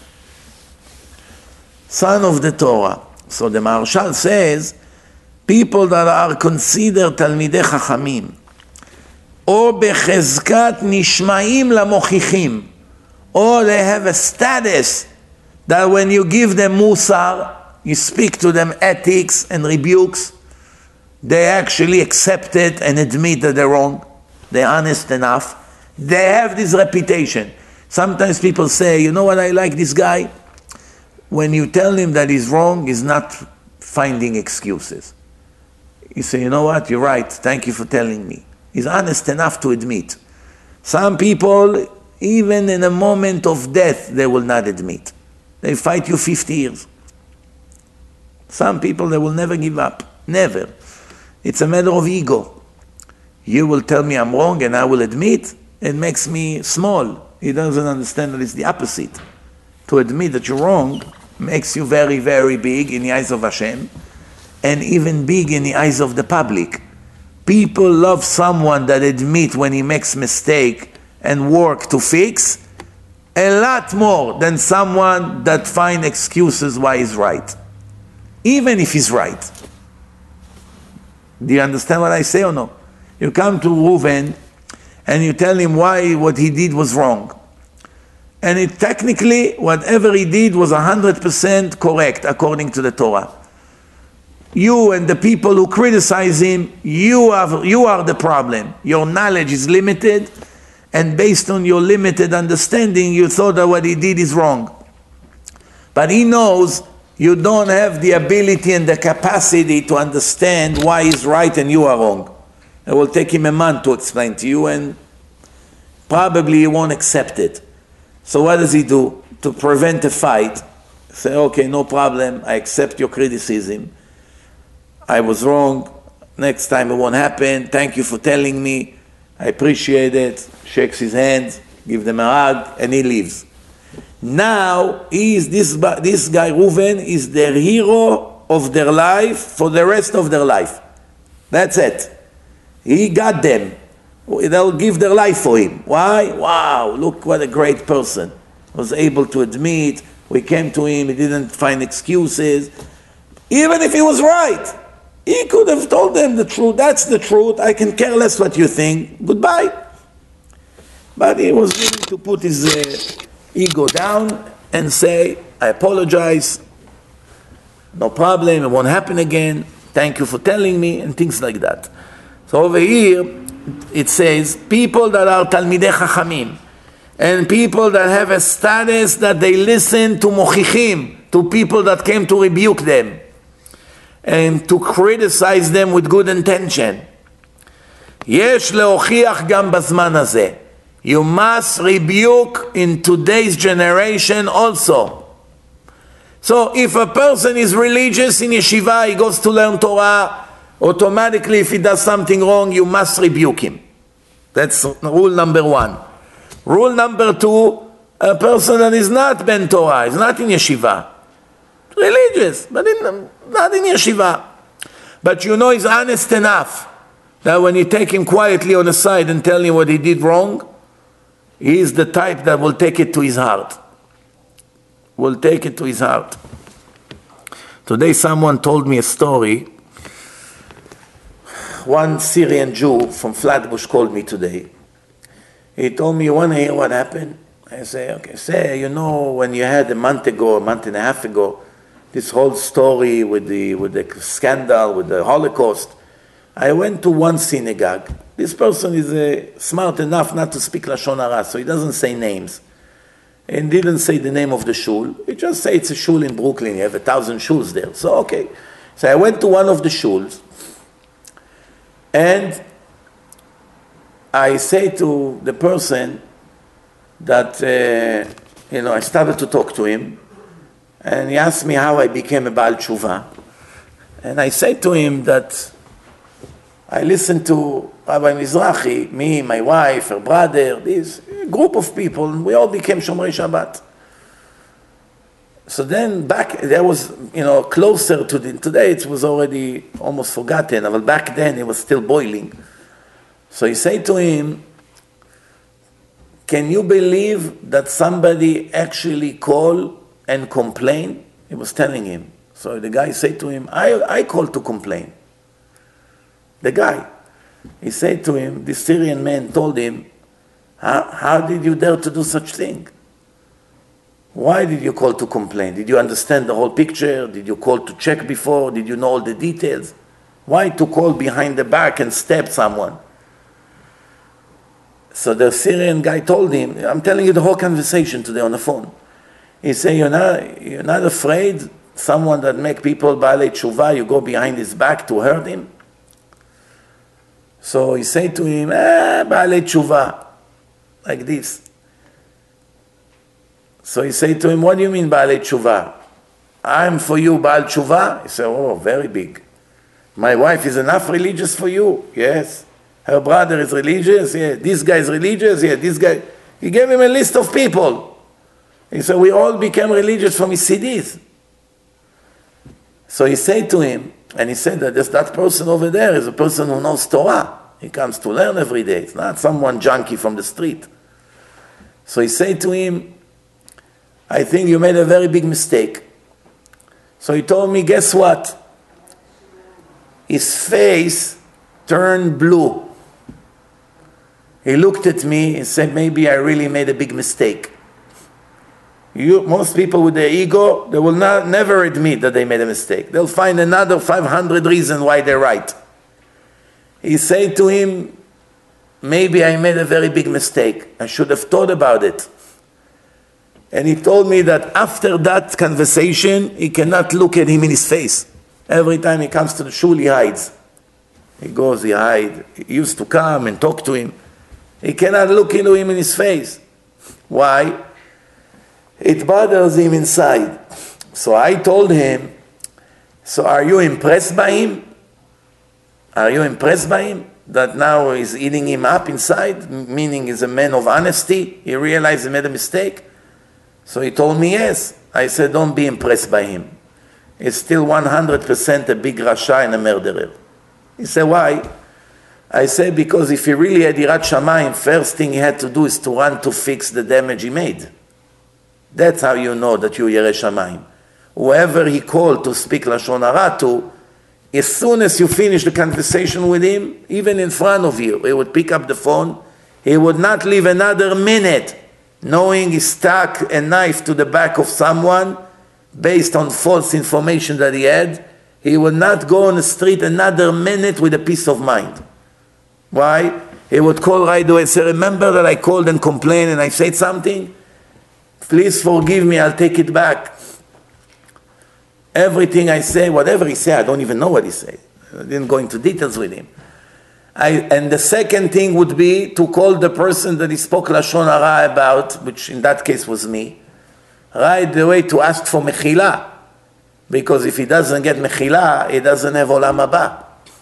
Son of the Torah. So the Maharshal says, people that are considered Talmidei Chachamim, or bechezkat nishmaim lamochichim, or they have a status that when you give them musar, you speak to them ethics and rebukes, they actually accept it and admit that they're wrong. They're honest enough. They have this reputation. Sometimes people say, you know what I like this guy? When you tell him that he's wrong, he's not finding excuses. You say, you know what, you're right, thank you for telling me. He's honest enough to admit. Some people, even in a moment of death, they will not admit. They fight you 50 years. Some people, they will never give up. Never. It's a matter of ego. You will tell me I'm wrong and I will admit, it makes me small. He doesn't understand that it's the opposite. To admit that you're wrong makes you very, very big in the eyes of Hashem and even big in the eyes of the public. People love someone that admit when he makes mistake and work to fix a lot more than someone that find excuses why he's right, even if he's right. Do you understand what I say or no? You come to Reuven and you tell him why what he did was wrong. And technically, whatever he did was 100% correct according to the Torah. You and the people who criticize him, you are the problem. Your knowledge is limited, and based on your limited understanding, you thought that what he did is wrong. But he knows you don't have the ability and the capacity to understand why he's right and you are wrong. It will take him a month to explain to you, and probably he won't accept it. So what does he do? To prevent a fight, say, okay, no problem, I accept your criticism. I was wrong, next time it won't happen, thank you for telling me, I appreciate it, shakes his hand, give them a hug, and he leaves. Now, this guy, Reuven, is the hero of their life for the rest of their life. That's it. He got them. They'll give their life for him. Why? Wow, look what a great person. Was able to admit, we came to him, he didn't find excuses. Even if he was right, he could have told them the truth. That's the truth. I can care less what you think. Goodbye. But he was willing to put his ego down and say, I apologize. No problem. It won't happen again. Thank you for telling me, and things like that. So over here, it says, people that are Talmidei Chachamim, and people that have a status that they listen to mochichim, to people that came to rebuke them, and to criticize them with good intention. יש להוכיח גם בזמן הזה. You must rebuke in today's generation also. So if a person is religious in yeshiva, he goes to learn Torah, automatically if he does something wrong, you must rebuke him. That's rule number one. Rule number two, a person that is not ben Torah, is not in yeshiva, religious, but not in yeshiva. But you know he's honest enough that when you take him quietly on the side and tell him what he did wrong, he is the type that will take it to his heart. Will take it to his heart. Today someone told me a story. One Syrian Jew from Flatbush called me today. He told me, you want to hear what happened? I say, okay. Say, you know, when you had a month and a half ago, this whole story with the scandal, with the Holocaust, I went to one synagogue. This person is smart enough not to speak Lashon Hara, so he doesn't say names. And didn't say the name of the shul. He just said it's a shul in Brooklyn. You have 1,000 shuls there. So, okay. So I went to one of the shuls, and I say to the person that, I started to talk to him, and he asked me how I became a Baal Tshuva. And I said to him that I listened to Rabbi Mizrahi, me, my wife, her brother, this group of people, and we all became Shomrei Shabbat. So then back, there was, closer to today it was already almost forgotten, but back then it was still boiling. So he said to him, can you believe that somebody actually called and complained? He was telling him. So the guy said to him, I called to complain. The guy. He said to him, the Syrian man told him, how did you dare to do such thing? Why did you call to complain? Did you understand the whole picture? Did you call to check before? Did you know all the details? Why to call behind the back and stab someone? So the Syrian guy told him, I'm telling you the whole conversation today on the phone. He said, you're not afraid someone that make people Baalei Tshuva, you go behind his back to hurt him? So he said to him, Baalei Tshuva, like this. So he said to him, what do you mean Baalei Tshuva? I'm for you Baal Tshuva? He said, oh, very big. My wife is enough religious for you? Yes. Her brother is religious? Yeah. This guy is religious? Yeah. This guy. He gave him a list of people. He said, we all became religious from his CDs. So he said to him, and he said that person over there is a person who knows Torah. He comes to learn every day. It's not someone junkie from the street. So he said to him, I think you made a very big mistake. So he told me, guess what? His face turned blue. He looked at me and said, maybe I really made a big mistake. Most people with their ego, they will never admit that they made a mistake. They'll find another 500 reasons why they're right. He said to him, maybe I made a very big mistake. I should have thought about it. And he told me that after that conversation, he cannot look at him in his face. Every time he comes to the shul, he hides. He goes, he hides. He used to come and talk to him. He cannot look into him in his face. Why? It bothers him inside. So I told him, so are you impressed by him? Are you impressed by him? That now is eating him up inside, meaning he's a man of honesty. He realized he made a mistake. So he told me yes. I said, don't be impressed by him. He's still 100% a big rasha and a murderer. He said, why? I said, because if he really had Yirat Shamayim, first thing he had to do is to run to fix the damage he made. That's how you know that you're Yerei Shamayim. Whoever he called to speak Lashon Hara to, as soon as you finish the conversation with him, even in front of you, he would pick up the phone. He would not leave another minute knowing he stuck a knife to the back of someone based on false information that he had. He would not go on the street another minute with a peace of mind. Why? He would call right away and say, remember that I called and complained and I said something? Please forgive me, I'll take it back. Everything I say, whatever he said, I don't even know what he said. I didn't go into details with him. And the second thing would be to call the person that he spoke Lashon Hara about, which in that case was me, right away to ask for mechila. Because if he doesn't get mechila, he doesn't have olam haba.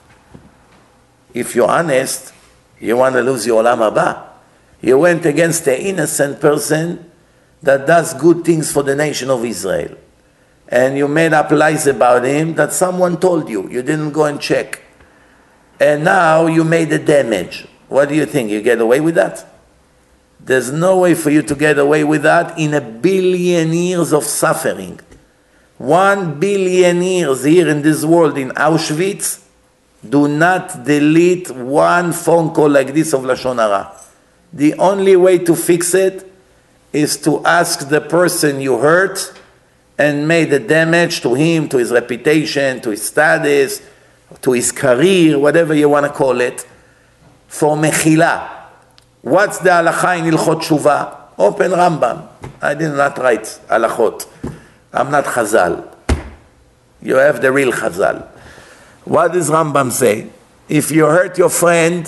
If you're honest, you want to lose your olam haba. You went against the innocent person that does good things for the nation of Israel. And you made up lies about him that someone told you. You didn't go and check. And now you made a damage. What do you think? You get away with that? There's no way for you to get away with that in 1 billion years of suffering. 1 billion years here in this world, in Auschwitz, do not delete one phone call like this of Lashon Hara. The only way to fix it is to ask the person you hurt and made the damage to him, to his reputation, to his status, to his career, whatever you want to call it, for mechila. What's the halacha in Ilchot Tshuva? Open Rambam. I did not write halachot. I'm not Chazal. You have the real Chazal. What does Rambam say? If you hurt your friend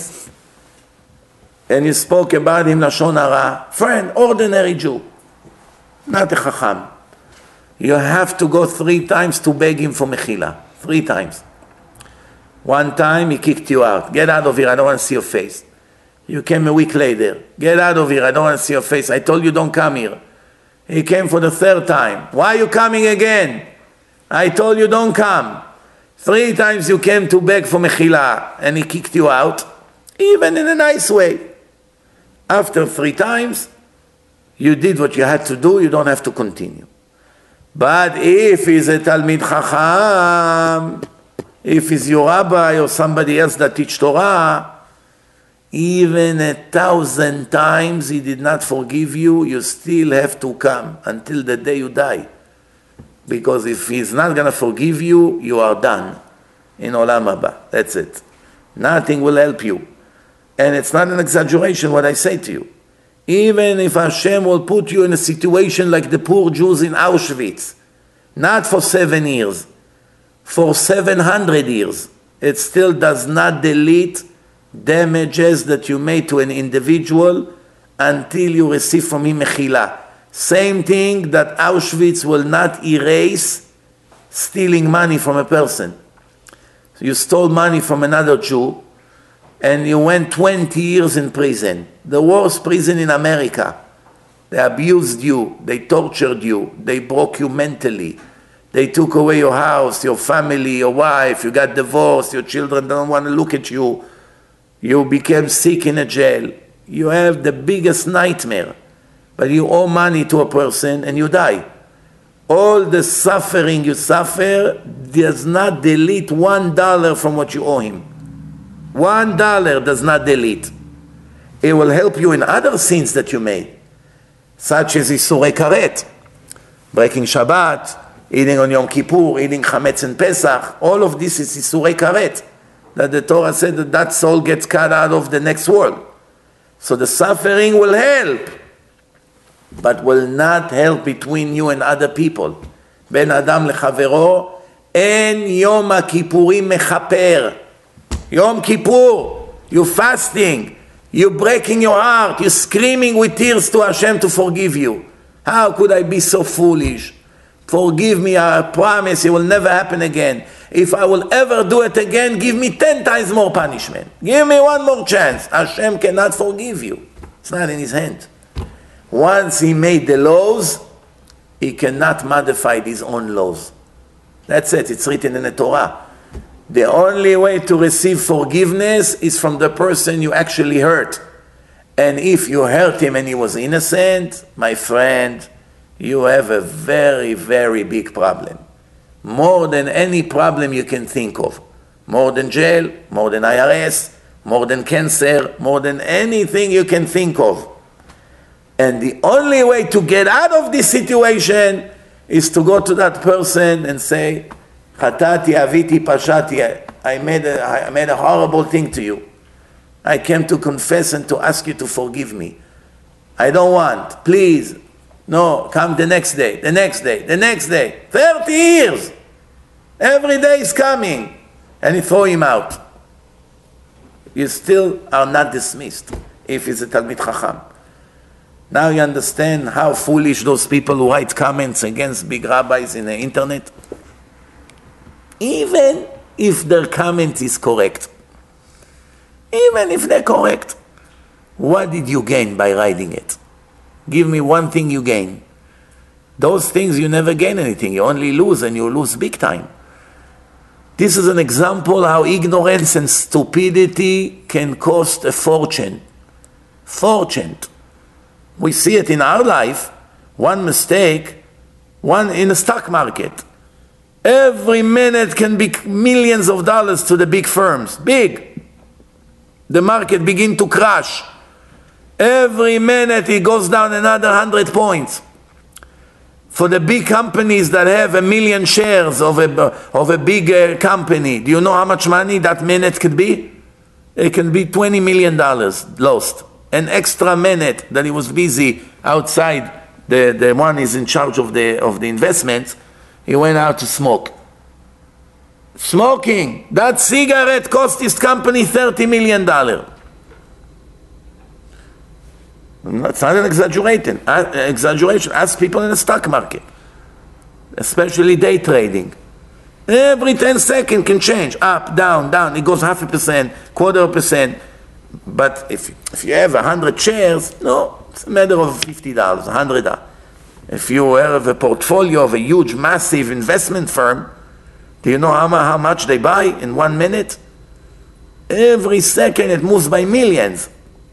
and you spoke about him Lashon Hara, friend, ordinary Jew, not a Chacham, you have to go 3 times to beg him for mechila. 3 times. One time he kicked you out. Get out of here, I don't want to see your face. You came a week later. Get out of here, I don't want to see your face. I told you don't come here. He came for the 3rd time. Why are you coming again? I told you don't come. 3 times you came to beg for mechila and he kicked you out, even in a nice way. After 3 times, you did what you had to do, you don't have to continue. But if he's a Talmid Chacham, if he's your rabbi or somebody else that teach Torah, even 1,000 times he did not forgive you, you still have to come until the day you die. Because if he's not going to forgive you, you are done in Olam Haba. That's it. Nothing will help you. And it's not an exaggeration what I say to you. Even if Hashem will put you in a situation like the poor Jews in Auschwitz, not for 7 years, for 700 years, it still does not delete damages that you made to an individual until you receive from him mechila. Same thing that Auschwitz will not erase stealing money from a person. So you stole money from another Jew and you went 20 years in prison, the worst prison in America. They abused you, they tortured you, they broke you mentally. They took away your house, your family, your wife, you got divorced, your children don't want to look at you. You became sick in a jail. You have the biggest nightmare. But you owe money to a person and you die. All the suffering you suffer does not delete $1 from what you owe him. $1 does not delete. It will help you in other sins that you made, such as Isurei Karet, breaking Shabbat, eating on Yom Kippur, eating Chametz and Pesach. All of this is Isurei Karet, that the Torah said that soul gets cut out of the next world. So the suffering will help, but will not help between you and other people. Ben Adam lechavero, en Yom HaKippurim mechaper. Yom Kippur, you're fasting, you're breaking your heart, you're screaming with tears to Hashem to forgive you. How could I be so foolish? Forgive me, I promise it will never happen again. If I will ever do it again, give me 10 times more punishment. Give me one more chance. Hashem cannot forgive you. It's not in his hand. Once he made the laws, he cannot modify his own laws. That's it. It's written in the Torah. The only way to receive forgiveness is from the person you actually hurt. And if you hurt him and he was innocent, my friend, you have a very, very big problem. More than any problem you can think of. More than jail, more than IRS, more than cancer, more than anything you can think of. And the only way to get out of this situation is to go to that person and say, Chatati, aviti, pashati, I made a horrible thing to you. I came to confess and to ask you to forgive me. I don't want, please. No, come the next day, the next day, the next day. 30 years. Every day is coming. And you throw him out. You still are not dismissed if he's a Talmid Chacham. Now you understand how foolish those people who write comments against big rabbis in the internet? Even if their comment is correct. Even if they're correct. What did you gain by writing it? Give me one thing you gain. Those things you never gain anything. You only lose, and you lose big time. This is an example how ignorance and stupidity can cost a fortune. Fortune. We see it in our life. One mistake, one in the stock market. Every minute can be millions of dollars to the big firms. Big. The market begin to crash. Every minute it goes down another 100 points. For the big companies that have 1 million shares of a big company, do you know how much money that minute could be? It can be $20 million lost. An extra minute that he was busy outside, the one is in charge of the investments, he went out to smoke. Smoking, that cigarette cost his company $30 million. It's not an exaggeration. Ask people in the stock market, especially day trading. Every 10 seconds can change, up, down, down. It goes 0.5%, 0.25%. But if you have 100 shares, no, it's a matter of $50, $100. If you have a portfolio of a huge, massive investment firm, do you know how much they buy in 1 minute? Every second it moves by millions.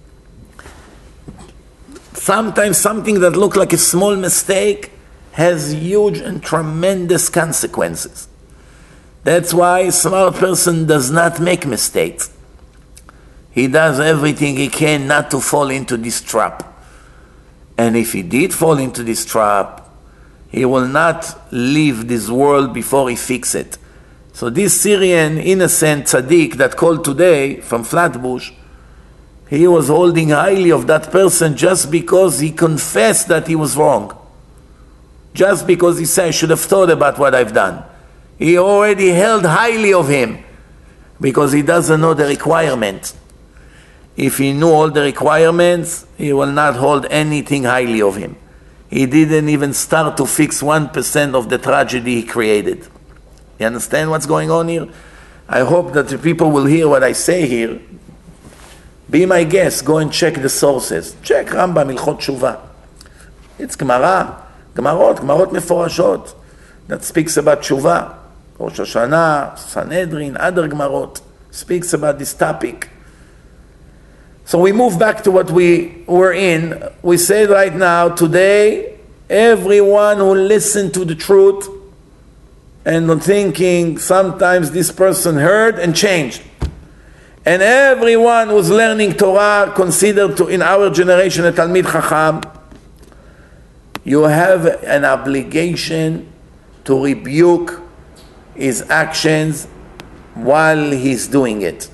Sometimes something that looks like a small mistake has huge and tremendous consequences. That's why a smart person does not make mistakes. He does everything he can not to fall into this trap. And if he did fall into this trap, he will not leave this world before he fixes it. So this Syrian innocent tzaddik that called today from Flatbush, he was holding highly of that person just because he confessed that he was wrong. Just because he said, I should have thought about what I've done. He already held highly of him because he doesn't know the requirements. If he knew all the requirements, he will not hold anything highly of him. He didn't even start to fix 1% of the tragedy he created. You understand what's going on here? I hope that the people will hear what I say here. Be my guest, go and check the sources. Check Rambam, Hilchot Tshuva. It's Gemara, Gemarot Meforashot that speaks about Tshuva. Rosh Hashanah, Sanhedrin, other Gemarot speaks about this topic. So we move back to what we were in. We say right now, today, everyone who listened to the truth and thinking sometimes this person heard and changed. And everyone who's learning Torah, considered in our generation a Talmid Chacham, you have an obligation to rebuke his actions while he's doing it.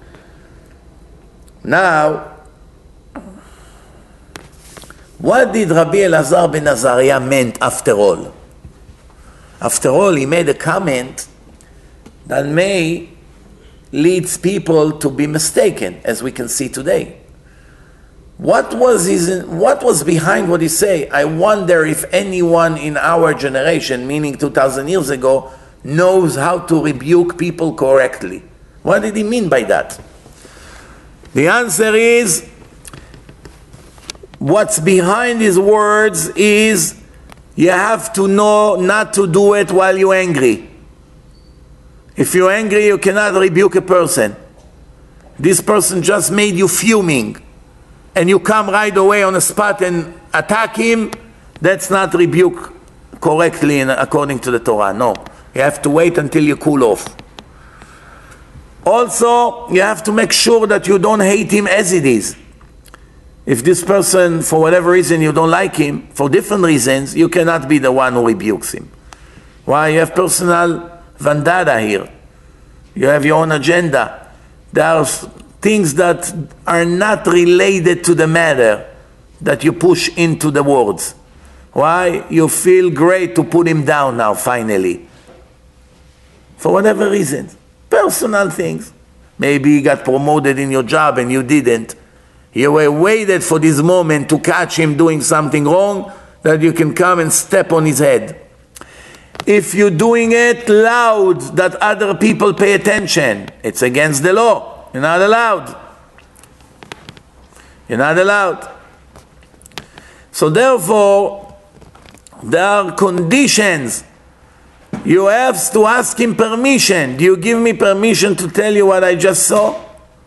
Now, what did Rabbi Elazar ben Azariah meant after all? After all, he made a comment that may lead people to be mistaken, as we can see today. What was behind what he said? I wonder if anyone in our generation, meaning 2,000 years ago, knows how to rebuke people correctly. What did he mean by that? The answer is, what's behind his words is, you have to know not to do it while you're angry. If you're angry, you cannot rebuke a person. This person just made you fuming, and you come right away on the spot and attack him. That's not rebuke correctly according to the Torah. No, you have to wait until you cool off. Also, you have to make sure that you don't hate him as it is. If this person, for whatever reason, you don't like him, for different reasons, you cannot be the one who rebukes him. Why? You have personal vendetta here. You have your own agenda. There are things that are not related to the matter that you push into the words. Why? You feel great to put him down now, finally. For whatever reason. Personal things. Maybe you got promoted in your job and you didn't. You were waited for this moment to catch him doing something wrong, that you can come and step on his head. If you're doing it loud, that other people pay attention, it's against the law. You're not allowed. You're not allowed. So therefore, there are conditions. You have to ask him permission. Do you give me permission to tell you what I just saw?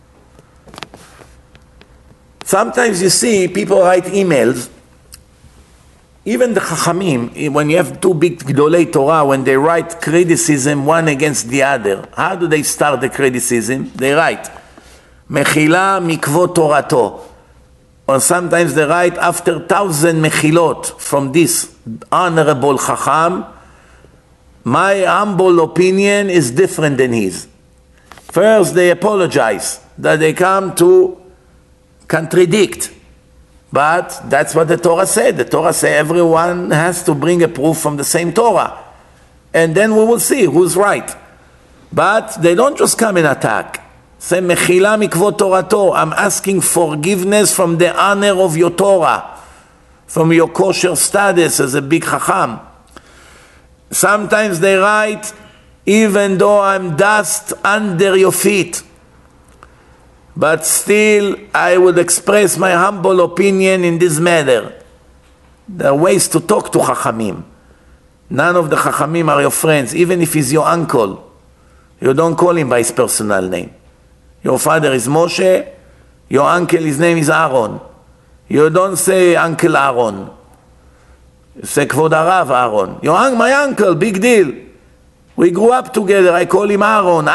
Sometimes you see people write emails. Even the Chachamim, when you have two big Gdolei Torah, when they write criticism one against the other, how do they start the criticism? They write, Mechila mikvot Torato. Or sometimes they write, after 1,000 mechilot from this honorable Chacham, my humble opinion is different than his. First, they apologize that they come to contradict. But that's what the Torah said. The Torah said everyone has to bring a proof from the same Torah. And then we will see who's right. But they don't just come and attack. Say, Mechila mikvot Torato. I'm asking forgiveness from the honor of your Torah, from your kosher status as a big Chacham. Sometimes they write, even though I'm dust under your feet, but still I would express my humble opinion in this matter. There are ways to talk to Chachamim. None of the Chachamim are your friends, even if he's your uncle. You don't call him by his personal name. Your father is Moshe, your uncle, his name is Aaron. You don't say Uncle Aaron. You say Kvod Harav Aaron. My uncle, big deal. We grew up together, I call him Aaron,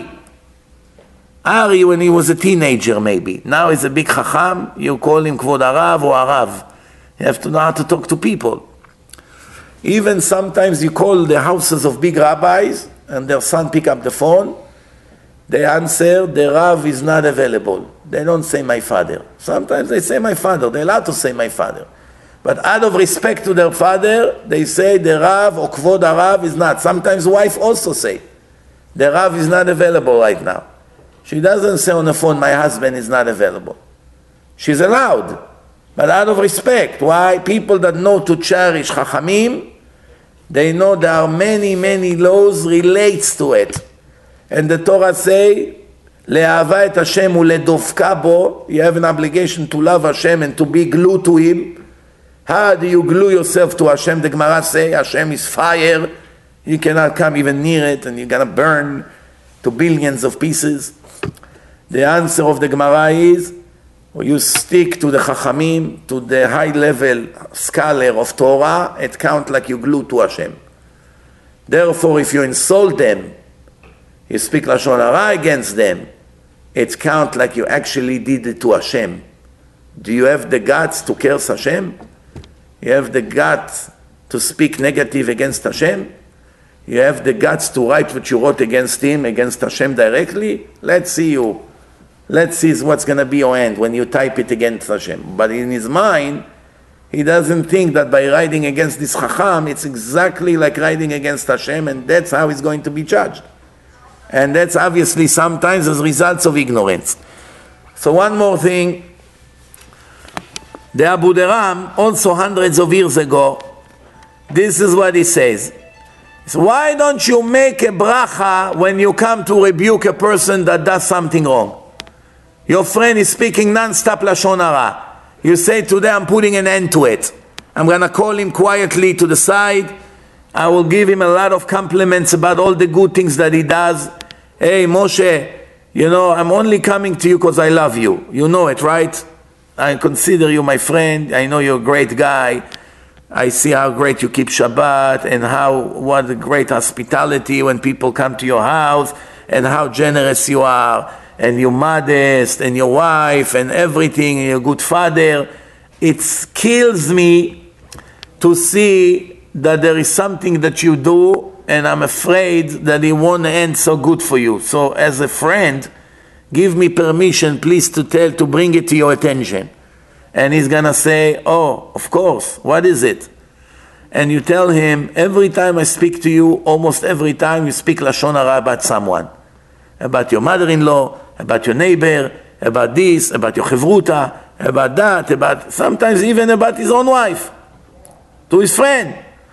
Ari, when he was a teenager maybe. Now he's a big Chacham, you call him Kvod Harav or Harav. You have to know how to talk to people. Even sometimes you call the houses of big rabbis and their son pick up the phone. They answer, the Rav is not available. They don't say my father. Sometimes they say my father. They're allowed to say my father. But out of respect to their father, they say the Rav or Kvod Harav is not. Sometimes wife also say, the Rav is not available right now. She doesn't say on the phone, my husband is not available. She's allowed, but out of respect. Why? People that know to cherish Chachamim, they know there are many, many laws relates to it. And the Torah say, Le'ava et Hashem u'ledovka bo, you have an obligation to love Hashem and to be glued to Him. How do you glue yourself to Hashem? The Gemara say, Hashem is fire. You cannot come even near it and you're going to burn to billions of pieces. The answer of the Gemara is, you stick to the Chachamim, to the high-level scholar of Torah, it counts like you glue to Hashem. Therefore, if you insult them, you speak Lashon Hara against them, it counts like you actually did it to Hashem. Do you have the guts to curse Hashem? You have the guts to speak negative against Hashem? You have the guts to write what you wrote against Him, against Hashem directly? Let's see you. Let's see what's going to be your end when you type it against Hashem. But in his mind, he doesn't think that by writing against this Chacham, it's exactly like writing against Hashem, and that's how he's going to be judged. And that's obviously sometimes as results of ignorance. So one more thing. The Abu Deram, also hundreds of years ago, this is what he says. So why don't you make a bracha when you come to rebuke a person that does something wrong? Your friend is speaking non-stop Lashon Hara. You say today I'm putting an end to it. I'm going to call him quietly to the side. I will give him a lot of compliments about all the good things that he does. Hey Moshe, you know, I'm only coming to you because I love you. You know it, right? I consider you my friend. I know you're a great guy. I see how great you keep Shabbat and what a great hospitality when people come to your house and how generous you are and you're modest and your wife and everything and you're a good father. It kills me to see that there is something that you do and I'm afraid that it won't end so good for you. So as a friend, give me permission, please, to bring it to your attention. And he's gonna say, oh, of course, what is it? And you tell him, every time I speak to you, almost every time you speak Lashon Hara about someone. About your mother-in-law, about your neighbor, about this, about your chevruta, about that, about sometimes even about his own wife, to his friend.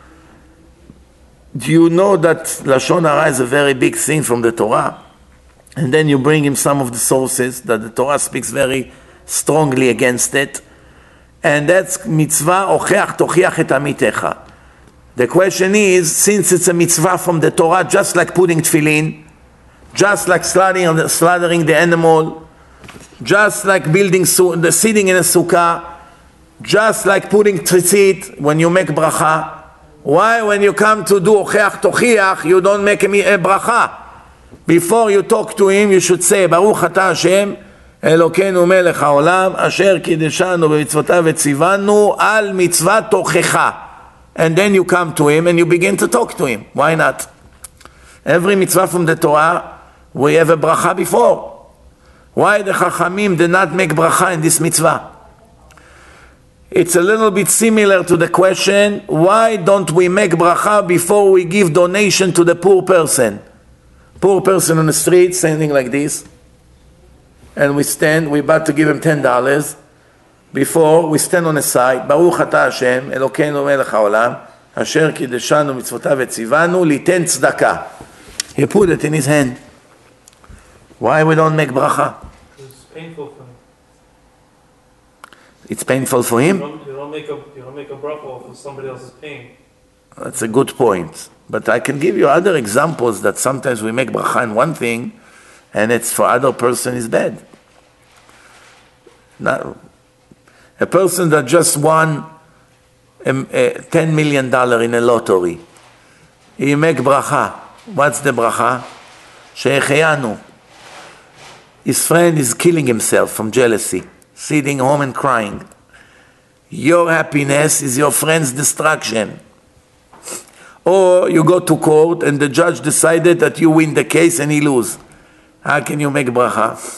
Do you know that Lashon Hara is a very big thing from the Torah? And then you bring him some of the sources that the Torah speaks very strongly against it. And that's mitzvah ocheach tochiach et amitecha. The question is, since it's a mitzvah from the Torah, just like putting tefillin, just like slaughtering the animal, just like sitting in a sukkah, just like putting tzitzit when you make bracha, why when you come to do ocheach tochiach, you don't make a bracha? Before you talk to him, you should say, Baruch atah Hashem, אלוקינו מלך העולם, אשר קידשנו במצוותיו וציוונו על מצוות תוכחה. And then you come to him and you begin to talk to him. Why not? Every mitzvah from the Torah, we have a bracha before. Why the Chachamim did not make bracha in this mitzvah? It's a little bit similar to the question, why don't we make bracha before we give donation to the poor person? Poor person on the street, standing like this. And we're about to give him $10. Before, we stand on the side, Baruch atah Hashem, Elokeinu melech haolam, asher kideshanu mitzvotav etzivanu, liten tzedakah. He put it in his hand. Why we don't make bracha? It's painful for him. It's painful for him? You don't make a bracha for somebody else's pain. That's a good point. But I can give you other examples that sometimes we make bracha in one thing, and it's for other person is bad. Now, a person that just won $10 million in a lottery, he make bracha. What's the bracha? Shehecheyanu. His friend is killing himself from jealousy, sitting home and crying. Your happiness is your friend's destruction. Or you go to court and the judge decided that you win the case and he lose. How can you make bracha?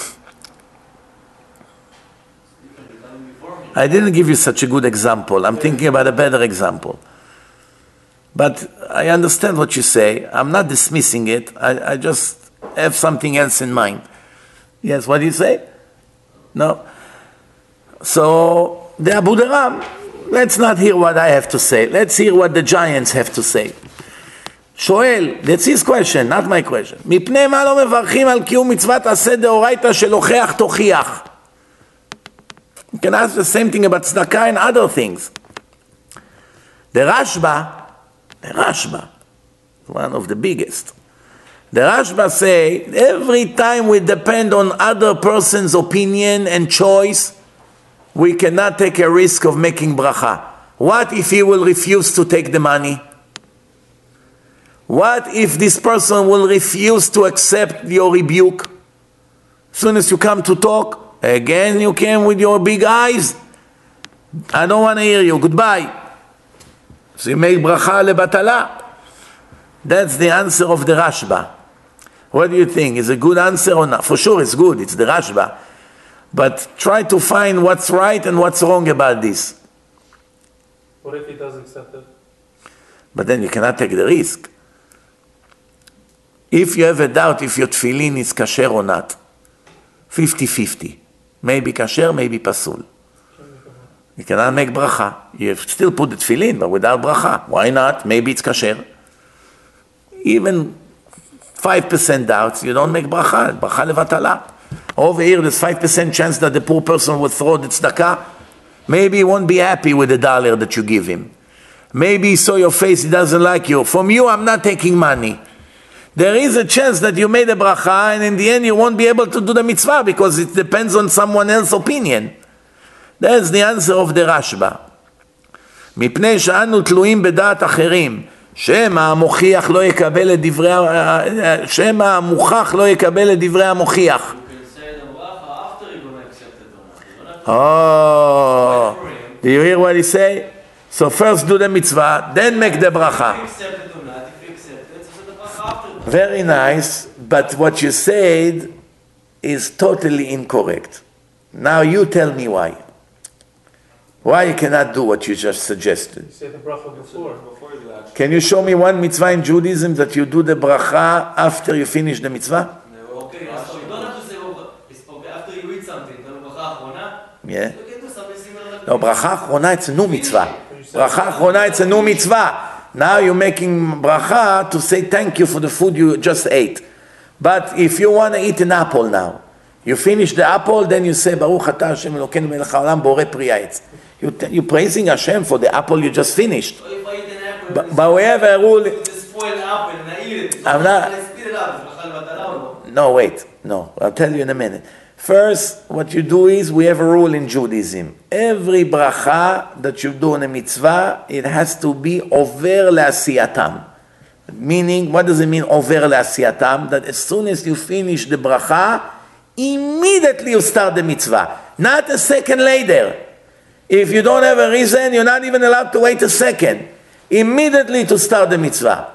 I didn't give you such a good example. I'm thinking about a better example. But I understand what you say. I'm not dismissing it. I just have something else in mind. Yes, what do you say? No? So, the Abu Dharam, let's not hear what I have to say. Let's hear what the giants have to say. שואל, that's his question, not my question. מפני מה לא מברכים על קיום מצוות עשה דאורייתא של הוכח תוכיח? You can ask the same thing about tzedakah and other things. The Rashba, one of the biggest. The Rashba say, every time we depend on other person's opinion and choice, we cannot take a risk of making bracha. What if he will refuse to take the money? What if this person will refuse to accept your rebuke? As soon as you come to talk, again you came with your big eyes. I don't want to hear you. Goodbye. So you make bracha lebatala. That's the answer of the Rashba. What do you think? Is it a good answer or not? For sure it's good. It's the Rashba. But try to find what's right and what's wrong about this. What if he does accept it? But then you cannot take the risk. If you have a doubt if your tefillin is kasher or not, 50-50. Maybe kasher, maybe pasul. You cannot make bracha. You still put the tefillin, but without bracha. Why not? Maybe it's kasher. Even 5% doubts, you don't make bracha. Bracha levatala. Over here, there's 5% chance that the poor person will throw the tzedakah. Maybe he won't be happy with the dollar that you give him. Maybe he saw your face, he doesn't like you. From you, I'm not taking money. There is a chance that you made a bracha and in the end you won't be able to do the mitzvah because it depends on someone else's opinion. That's the answer of the Rashba. מפני שאנו תלויים בדעת אחרים, שמא המוכיח לא יקבל את דברי שמא המוכח לא יקבל את דברי המוכיח. Oh, do you hear what he say? So first do the mitzvah, then make the bracha. Very nice, but what you said is totally incorrect. Now you tell me why. Why you cannot do what you just suggested? You say the bracha before. Can you show me one mitzvah in Judaism that you do the bracha after you finish the mitzvah? Okay, so you don't have to say after you eat something, the bracha achrona. Yeah. You can do something similar. No, bracha achrona, it's a new mitzvah. Bracha achrona, it's a new mitzvah. Now you're making bracha to say thank you for the food you just ate. But if you want to eat an apple now, you finish the apple, then you say Baruch atah Hashem Elokeinu melech haolam borei pri ha'etz. You're praising Hashem for the apple you just finished. So if I eat an apple, But we have a rule. it's a spoiled apple and I eat it. I'm not- I spit it out. It's bracha levatala. No, wait. No, I'll tell you in a minute. First, what you do is, we have a rule in Judaism. Every bracha that you do in a mitzvah, it has to be over le'asiyatam. Meaning, what does it mean, over le'asiyatam? That as soon as you finish the bracha, immediately you start the mitzvah. Not a second later. If you don't have a reason, you're not even allowed to wait a second. Immediately to start the mitzvah.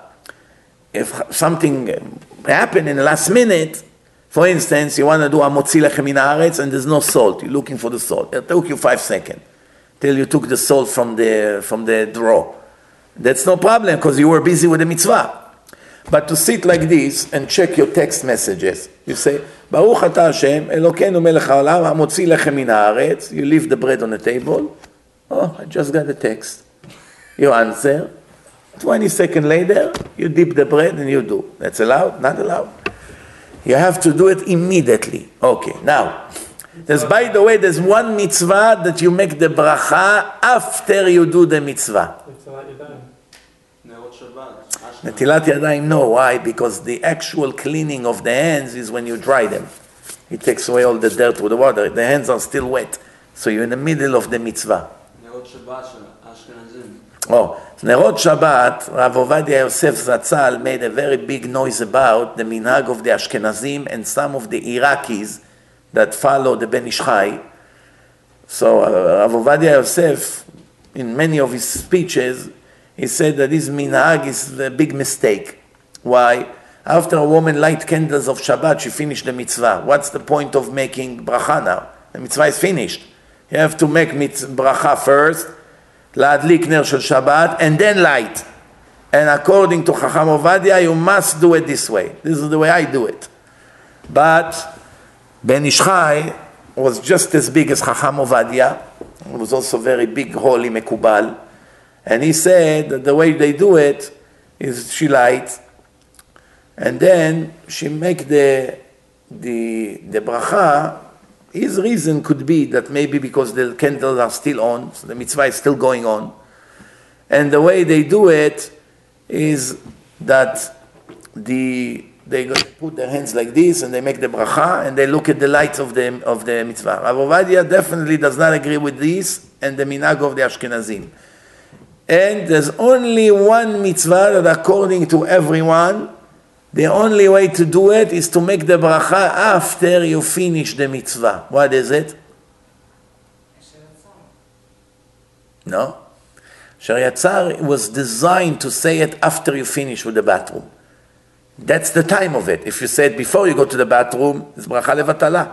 If something happened in the last minute, for instance, you want to do amotzi lechem min haaretz and there's no salt. You're looking for the salt. It took you 5 seconds till you took the salt from the drawer. That's no problem because you were busy with the mitzvah. But to sit like this and check your text messages, you say, Baruch atah Hashem, Elokeinu melech haolam, hamotzi lechem min haaretz. You leave the bread on the table. Oh, I just got the text. You answer. 20 seconds later, you dip the bread and you do. That's allowed? Not allowed? You have to do it immediately. Okay, now, by the way, there's one mitzvah that you make the bracha after you do the mitzvah. It's a lot you're done. Nerot Shabbat. Netilat yadayim, no. Why? Because the actual cleaning of the hands is when you dry them. It takes away all the dirt with the water. The hands are still wet. So you're in the middle of the mitzvah. Nerot Shabbat של האשכנזים. Oh, Nerot Shabbat, Rav Ovadia Yosef Zatzal made a very big noise about the minhag of the Ashkenazim and some of the Iraqis that follow the Ben Ish Chai. So Rav Ovadia Yosef, in many of his speeches, he said that this minhag is a big mistake. Why? After a woman light candles of Shabbat, she finished the mitzvah. What's the point of making bracha now? The mitzvah is finished. You have to make bracha first, להדליק נר של Shabbat, and then light. And according to Chacham Ovadia, you must do it this way. This is the way I do it. But Ben Ish Chai was just as big as Chacham Ovadia. He was also very big, holy, Mekubal. And he said that the way they do it is she lights, and then she make the bracha. His reason could be that maybe because the candles are still on, so the mitzvah is still going on. And the way they do it is that they put their hands like this and they make the bracha and they look at the lights of the mitzvah. Rav Ovadia definitely does not agree with this and the minhag of the Ashkenazim. And there's only one mitzvah that according to everyone, the only way to do it is to make the bracha after you finish the mitzvah. What is it? No. Asher Yatzar was designed to say it after you finish with the bathroom. That's the time of it. If you say it before you go to the bathroom, it's bracha levatala.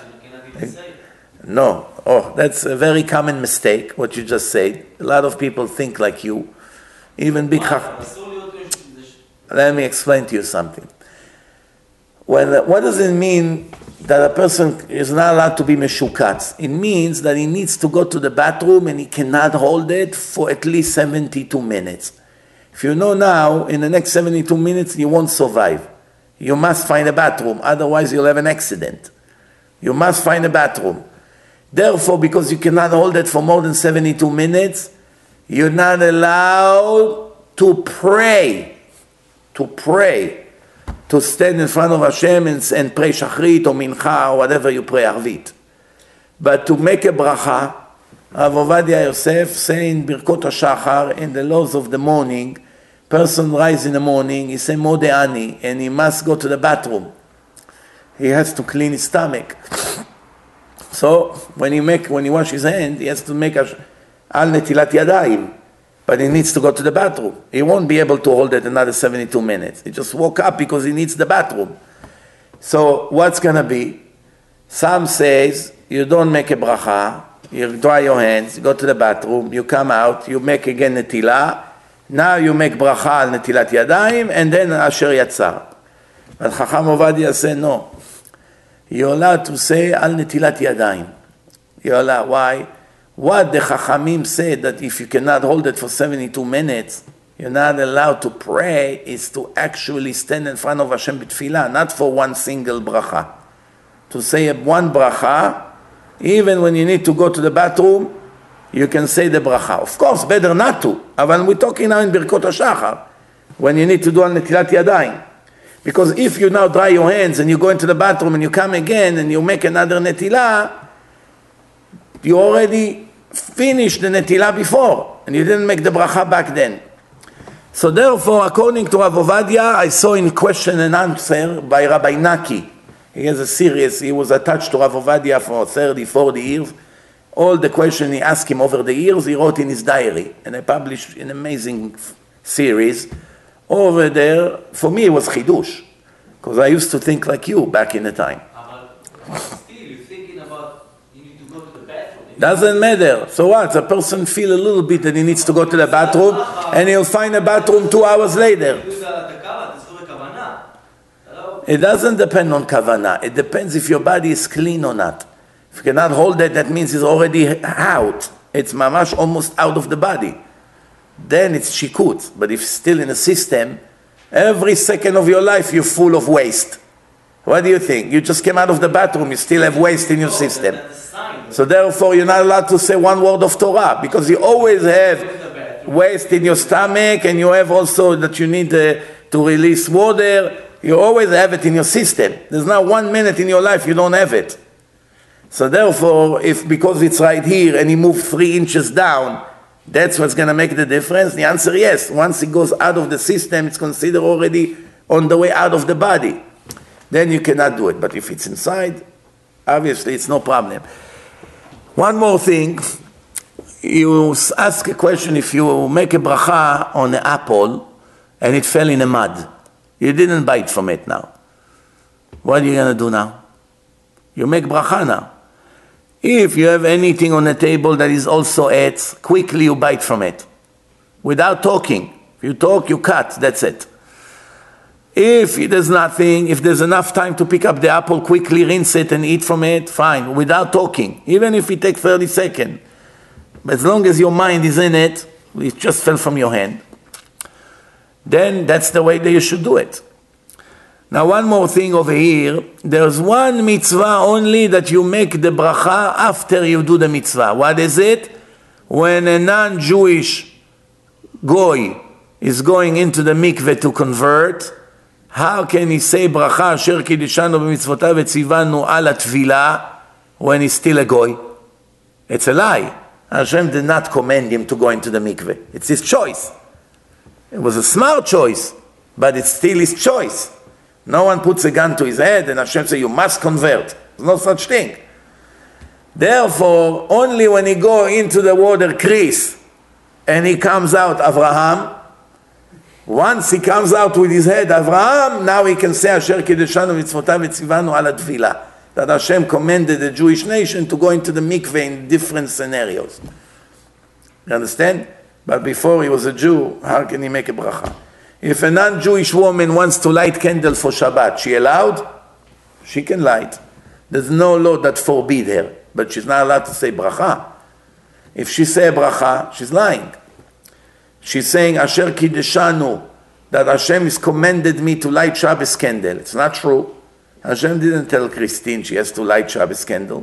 No. Oh, that's a very common mistake, what you just said. A lot of people think like you. Even big Let me explain to you something. What does it mean that a person is not allowed to be meshukatz? It means that he needs to go to the bathroom and he cannot hold it for at least 72 minutes. If you know now, in the next 72 minutes, you won't survive. You must find a bathroom, otherwise you'll have an accident. You must find a bathroom. Therefore, because you cannot hold it for more than 72 minutes, you're not allowed to pray. To stand in front of Hashem and pray Shachrit or Mincha or whatever you pray, Arvit. But to make a bracha, Rav Ovadia Yosef saying Birkot HaShachar in the laws of the morning, person rise in the morning, he say Modeh Ani, and he must go to the bathroom. He has to clean his stomach. So when he wash his hand, he has to make Al Netilat Yadayim. But he needs to go to the bathroom. He won't be able to hold it another 72 minutes. He just woke up because he needs the bathroom. So what's going to be? Some says you don't make a bracha, you dry your hands, you go to the bathroom, you come out, you make again netilah, now you make bracha על נטילת ידיים, and then אשר יצר. But Chacham Ovadia said no. You're allowed to say על נטילת ידיים. You're allowed. Why? What the Chachamim said that if you cannot hold it for 72 minutes, you're not allowed to pray, is to actually stand in front of Hashem b'tfilah, not for one single bracha. To say one bracha, even when you need to go to the bathroom, you can say the bracha. Of course, better not to. But we're talking now in Birkot HaShachar, when you need to do al netilat yadayim. Because if you now dry your hands and you go into the bathroom and you come again and you make another netilah, you already finished the netilah before, and you didn't make the bracha back then. So therefore, according to Rav Ovadia, I saw in question and answer by Rabbi Naki. He has a series, he was attached to Rav Ovadia for 30, 40 years. All the questions he asked him over the years, he wrote in his diary. And I published an amazing series. Over there, for me it was chidush. Because I used to think like you back in the time. But still, you're thinking about you need to go to the bathroom. Doesn't matter. So what? A person feel a little bit that he needs to go to the bathroom, and he'll find a bathroom 2 hours later. It doesn't depend on kavanah. It depends if your body is clean or not. If you cannot hold it, that means it's already out. It's mamash almost out of the body. Then it's shikut. But if still in a system, every second of your life you're full of waste. What do you think? You just came out of the bathroom, you still have waste in your system. So therefore you're not allowed to say one word of Torah, because you always have waste in your stomach, and you have also that you need to release water. You always have it in your system. There's not 1 minute in your life you don't have it. So therefore, if because it's right here and he moved 3 inches down, that's what's going to make the difference? The answer yes. Once it goes out of the system, it's considered already on the way out of the body. Then you cannot do it. But if it's inside, obviously it's no problem. One more thing. You ask a question, if you make a bracha on an apple and it fell in the mud. You didn't bite from it now. What are you going to do now? You make bracha now. If you have anything on the table that is also etz, quickly you bite from it. Without talking. If you talk, you cut. That's it. If there's nothing, if there's enough time to pick up the apple, quickly rinse it and eat from it, fine. Without talking. Even if it takes 30 seconds. But as long as your mind is in it, it just fell from your hand. Then that's the way that you should do it. Now one more thing over here. There's one mitzvah only that you make the bracha after you do the mitzvah. What is it? When a non-Jewish goy is going into the mikveh to convert, how can he say bracha asher kiddushanu b'mitzvotav v'tzivanu al hatvilah when he's still a goy? It's a lie. Hashem did not command him to go into the mikveh. It's his choice. It was a smart choice, but it's still his choice. No one puts a gun to his head and Hashem says, you must convert. There's no such thing. Therefore, only when he go into the water, Chris, and he comes out, Avraham, once he comes out with his head, Avraham, now he can say, Asher kiddushanu mitzvotav v'tzivanu al hatvilah. That Hashem commanded the Jewish nation to go into the mikveh in different scenarios. You understand? But before he was a Jew, how can he make a bracha? If a non-Jewish woman wants to light candle for Shabbat, she allowed? She can light. There's no law that forbid her, but she's not allowed to say bracha. If she say bracha, she's lying. She's saying, Asher kiddushanu, that Hashem has commanded me to light Shabbos candle. It's not true. Hashem didn't tell Christine she has to light Shabbos candle.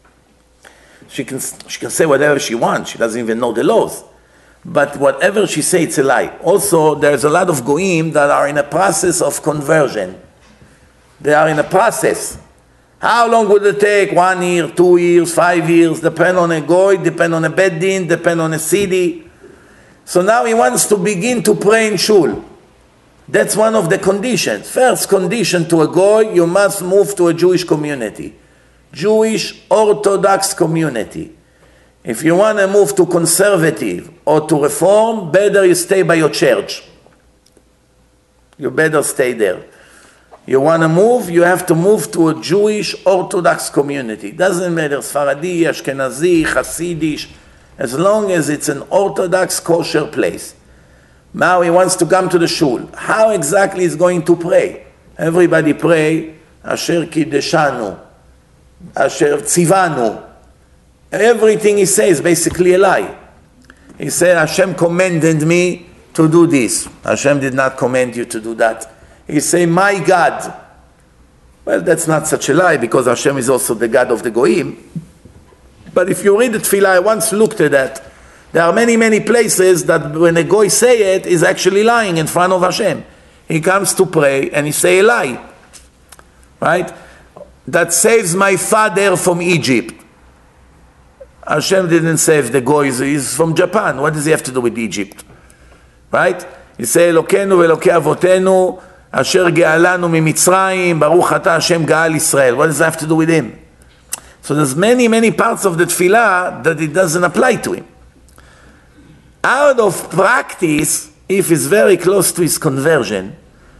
She can say whatever she wants. She doesn't even know the laws. But whatever she says, it's a lie. Also, there's a lot of goyim that are in a process of conversion. They are in a process. How long would it take? 1 year, 2 years, 5 years? Depend on a goy, depend on a bed din, depend on a city. So now he wants to begin to pray in shul. That's one of the conditions. First condition to a goy, you must move to a Jewish community. Jewish Orthodox community. If you want to move to conservative or to reform, better you stay by your church. You better stay there. You want to move, you have to move to a Jewish Orthodox community. Doesn't matter, Sfaradi, Ashkenazi, Hasidish, as long as it's an Orthodox kosher place. Now he wants to come to the shul. How exactly is going to pray? Everybody pray, Asher Kideshanu, Asher Tzivanu. Everything he says is basically a lie. He said, Hashem commanded me to do this. Hashem did not command you to do that. He say, my God. Well, that's not such a lie, because Hashem is also the God of the Goyim. But if you read the Tefillah, I once looked at that. There are many, many places that when a Goy say it, is actually lying in front of Hashem. He comes to pray and he say a lie. Right? That saves my father from Egypt. Hashem didn't save the Goy, he's from Japan. What does he have to do with Egypt? Right? He say, Elokeinu ve'elokei avotenu, Asher ge'alanu mimitzrayim, Baruch ata Hashem ga'al Israel. What does that have to do with him? So there's many, many parts of the tefillah that it doesn't apply to him. Out of practice, if he's very close to his conversion,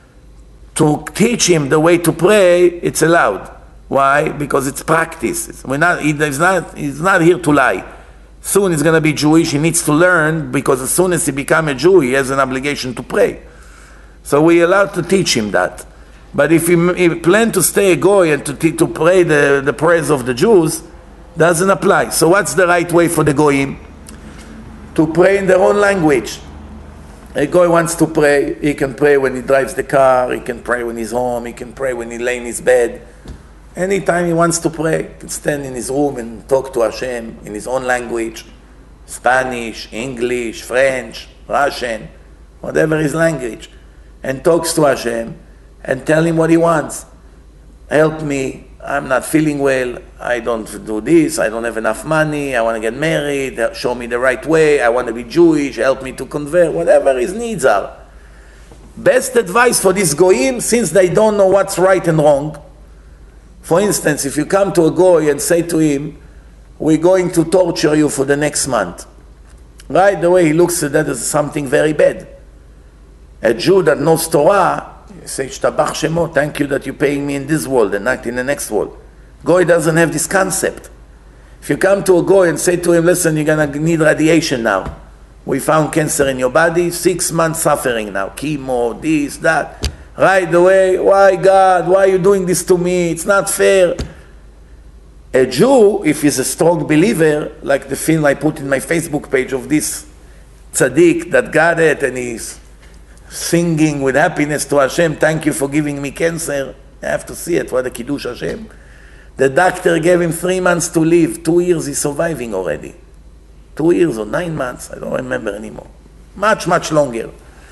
to teach him the way to pray, it's allowed. Why? Because it's practice. He's not here to lie. Soon he's going to be Jewish, he needs to learn, because as soon as he becomes a Jew, he has an obligation to pray. So we're allowed to teach him that. But if he plan to stay a Goy and to pray the prayers of the Jews, doesn't apply. So what's the right way for the Goyim? To pray in their own language. A Goy wants to pray, he can pray when he drives the car, he can pray when he's home, he can pray when he lay in his bed. Anytime he wants to pray, he can stand in his room and talk to Hashem in his own language. Spanish, English, French, Russian, whatever his language. And talks to Hashem and tell him what he wants. Help me, I'm not feeling well, I don't do this, I don't have enough money, I want to get married, show me the right way, I want to be Jewish, help me to convert, whatever his needs are. Best advice for these Goyim, since they don't know what's right and wrong. For instance, if you come to a Goy and say to him, we're going to torture you for the next month. Right away he looks at that as something very bad. A Jew that knows Torah, you say, Shtabach Shemo, thank you that you're paying me in this world and not in the next world. Goy doesn't have this concept. If you come to a Goy and say to him, listen, you're going to need radiation now. We found cancer in your body, 6 months suffering now. Chemo, this, that. Right away, why God, why are you doing this to me? It's not fair. A Jew, if he's a strong believer, like the film I put in my Facebook page of this tzaddik that got it and he's singing with happiness to Hashem, thank you for giving me cancer. I have to see it, what a Kiddush Hashem. The doctor gave him 3 months to live. 2 years he's surviving already. 2 years or 9 months, I don't remember anymore. Much, much longer.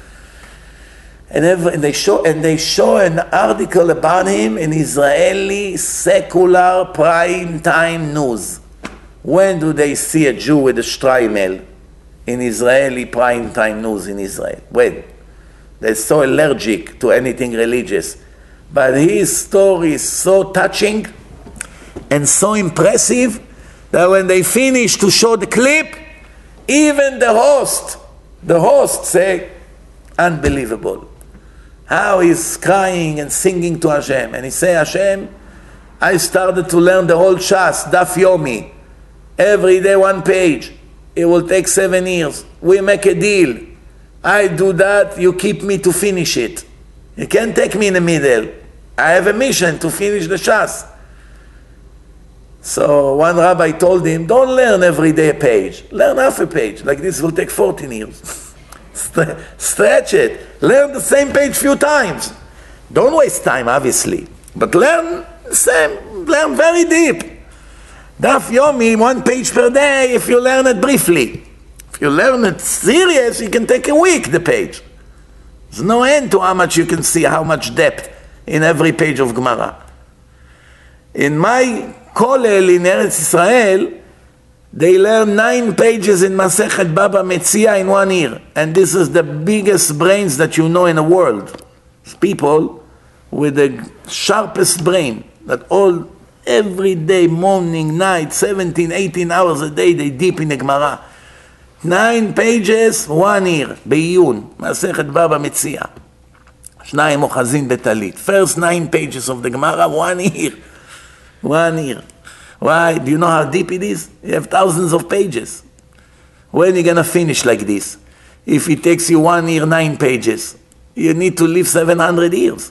And they show an article about him in Israeli secular prime time news. When do they see a Jew with a Streimel in Israeli prime time news in Israel? When? They're so allergic to anything religious. But his story is so touching and so impressive that when they finish to show the clip, even the host say, unbelievable. How he's crying and singing to Hashem. And he say, Hashem, I started to learn the whole Shas, Daf Yomi. Every day 1 page. It will take 7 years. We make a deal. I do that, you keep me to finish it. You can't take me in the middle. I have a mission to finish the Shas. So one rabbi told him, don't learn every day a page. Learn half a page. Like this will take 14 years. Stretch it. Learn the same page few times. Don't waste time, obviously. But learn very deep. Daf Yomi, 1 page per day if you learn it briefly. If you learn it serious, you can take a week, the page. There's no end to how much you can see, how much depth in every page of Gemara. In my Kollel in Eretz Israel, they learn 9 pages in Masechet Baba Metzia in 1 year. And this is the biggest brains that you know in the world. It's people with the sharpest brain that every day, morning, night, 17, 18 hours a day, they deep in the Gemara. 9 pages, 1 year, Beiyun, Masechet Baba Metzia. שניים אוחזין בטלית. First 9 pages of the Gemara, 1 year. 1 year. Why? Do you know how deep it is? You have thousands of pages. When are you going to finish like this? If it takes you 1 year, 9 pages, you need to live 700 years.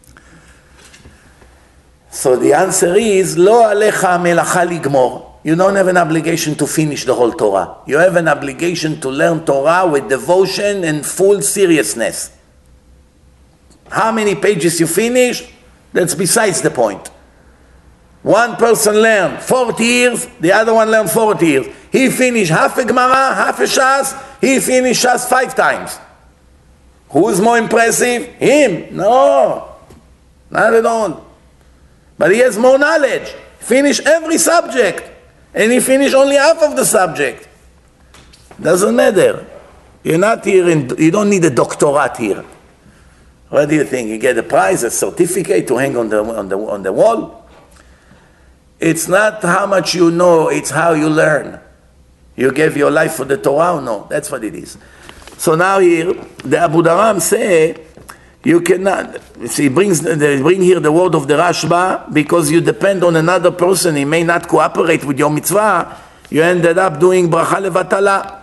So the answer is, לא עליך המלאכה לגמור. You don't have an obligation to finish the whole Torah. You have an obligation to learn Torah with devotion and full seriousness. How many pages you finish, that's besides the point. One person learned 40 years, the other one learned 40 years. He finished half a Gemara, half a Shas, he finished Shas 5 times. Who's more impressive? Him? No, not at all. But he has more knowledge. Finish every subject, and he finished only half of the subject. Doesn't matter. You're not here, you don't need a doctorate here. What do you think? You get a prize, a certificate to hang on the wall? It's not how much you know, it's how you learn. You gave your life for the Torah or no? That's what it is. So now here, the Abu Dharam say, you cannot, they bring here the word of the Rashba, because you depend on another person, he may not cooperate with your mitzvah, you ended up doing bracha levatala.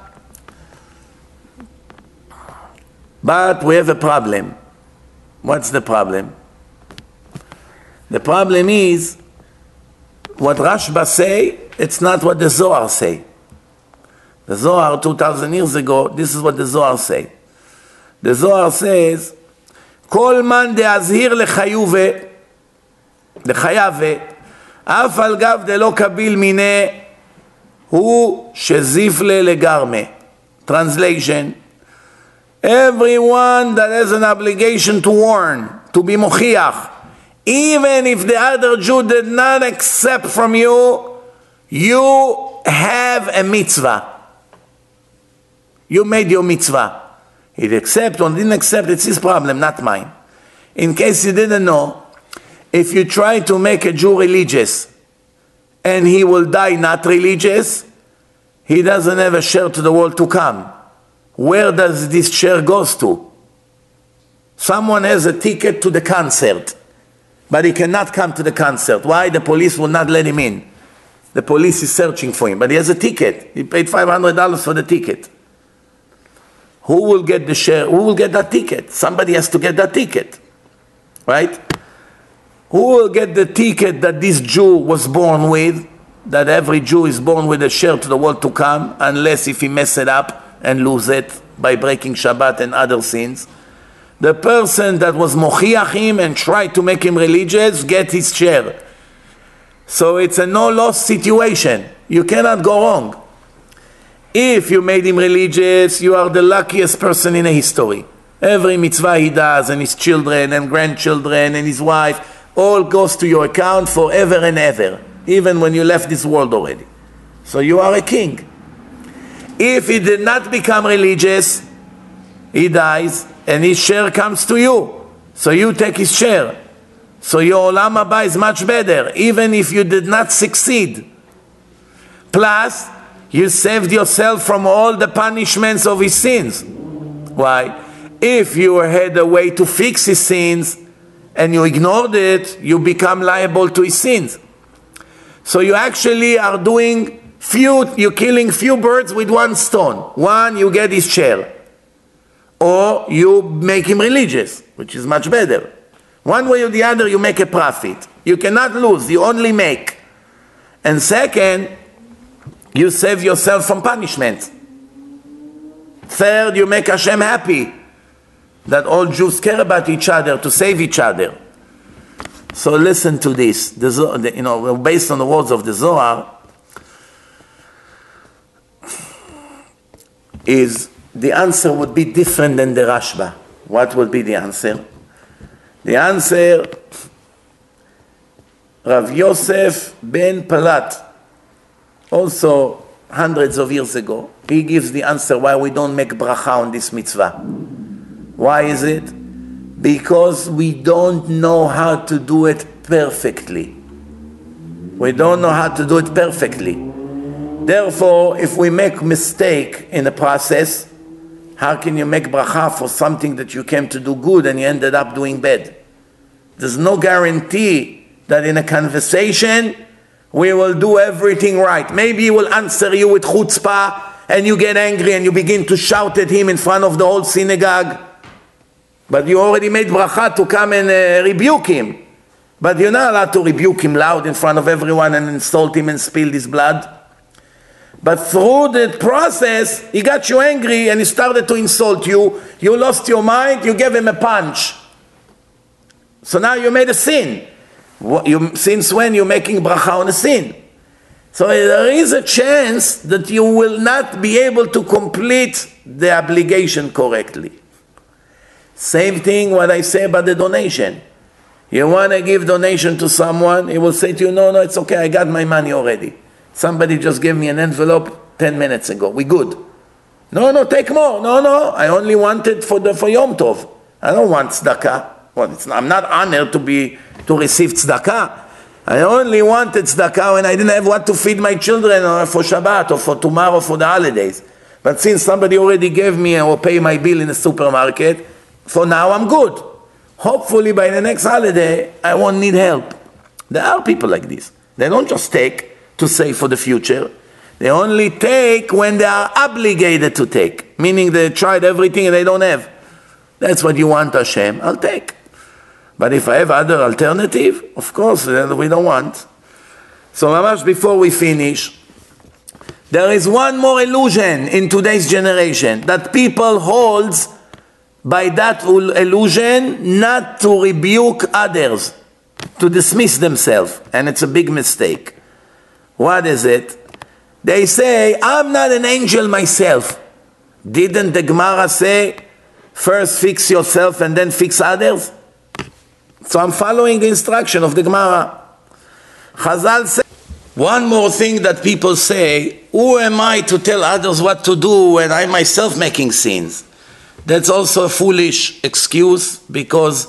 But we have a problem. What's the problem? The problem is, what Rashba say, it's not what the Zohar say. The Zohar, 2,000 years ago, this is what the Zohar say. The Zohar says, כל מן דאזהיר לחייבה, אף על גב דלא קביל מיני, הוא שזיפלה לגרמה. Translation, everyone that has an obligation to warn, to be מוכיח, even if the other Jew did not accept from you, you have a mitzvah. You made your mitzvah. He accept or didn't accept, it's his problem, not mine. In case you didn't know, if you try to make a Jew religious and he will die not religious, he doesn't have a share to the world to come. Where does this share goes to? Someone has a ticket to the concert, but he cannot come to the concert. Why? The police will not let him in. The police is searching for him, but he has a ticket. He paid $500 for the ticket. Who will get the share? Who will get that ticket? Somebody has to get that ticket, right? Who will get the ticket that this Jew was born with, that every Jew is born with a share to the world to come, unless if he mess it up and lose it by breaking Shabbat and other sins? The person that was mochiach him and tried to make him religious, get his share. So it's a no-loss situation. You cannot go wrong. If you made him religious, you are the luckiest person in history. Every mitzvah he does, and his children and grandchildren and his wife, all goes to your account forever and ever, even when you left this world already. So you are a king. If he did not become religious, he dies, and his share comes to you. So you take his share. So your olam haba is much better, even if you did not succeed. Plus, you saved yourself from all the punishments of his sins. Why? If you had a way to fix his sins and you ignored it, you become liable to his sins. So you actually are you're killing few birds with one stone. One, you get his share. Or you make him religious, which is much better. One way or the other, you make a profit. You cannot lose, you only make. And second, you save yourself from punishment. Third, you make Hashem happy that all Jews care about each other to save each other. So listen to this. Based on the words of the Zohar, the answer would be different than the Rashba. What would be the answer? The answer, Rav Yosef ben Palat, also hundreds of years ago, he gives the answer why we don't make bracha on this mitzvah. Why is it? Because we don't know how to do it perfectly. We don't know how to do it perfectly. Therefore, if we make mistake in the process, How can you make bracha for something that you came to do good and you ended up doing bad? There's no guarantee that in a conversation we will do everything right. Maybe he will answer you with chutzpah and you get angry and you begin to shout at him in front of the whole synagogue. But you already made bracha to come and rebuke him. But you're not allowed to rebuke him loud in front of everyone and insult him and spill his blood. But through the process, he got you angry and he started to insult you. You lost your mind, you gave him a punch. So now you made a sin. Since when you're making bracha on a sin? So there is a chance that you will not be able to complete the obligation correctly. Same thing what I say about the donation. You want to give donation to someone, he will say to you, no, it's okay, I got my money already. Somebody just gave me an envelope 10 minutes ago, we good. No, take more. No, I only want it for Yom Tov. I don't want tzedakah. Well, I'm not honored to receive tzedakah. I only wanted tzedakah when I didn't have what to feed my children or for Shabbat or for tomorrow for the holidays. But since somebody already gave me or pay my bill in the supermarket, for now I'm good. Hopefully by the next holiday, I won't need help. There are people like this. They don't just take to save for the future. They only take when they are obligated to take. Meaning they tried everything and they don't have. That's what you want, Hashem, I'll take. But if I have other alternative, of course, we don't want. So mamash before we finish, there is one more illusion in today's generation that people holds by that illusion not to rebuke others, to dismiss themselves. And it's a big mistake. What is it? They say, I'm not an angel myself. Didn't the Gemara say, first fix yourself and then fix others? So I'm following the instruction of the Gemara. Chazal says, one more thing that people say, who am I to tell others what to do when I myself making sins? That's also a foolish excuse, because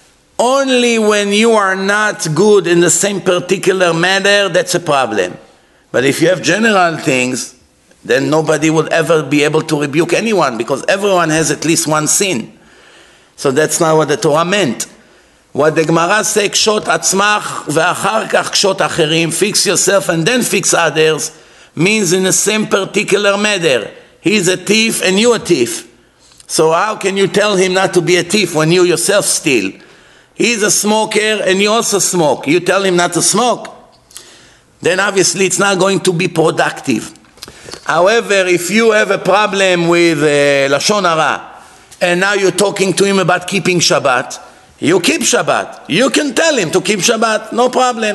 only when you are not good in the same particular matter, that's a problem. But if you have general things, then nobody will ever be able to rebuke anyone, because everyone has at least one sin. So that's not what the Torah meant. What the Gemara says, קשוט עצמך ואחר כך קשוט אחרים, fix yourself and then fix others, means in the same particular matter. He's a thief and you a thief. So how can you tell him not to be a thief when you yourself steal? He's a smoker and you also smoke. You tell him not to smoke, then obviously it's not going to be productive. However, if you have a problem with Lashon Hara, and now you're talking to him about keeping Shabbat, you keep Shabbat. You can tell him to keep Shabbat, no problem.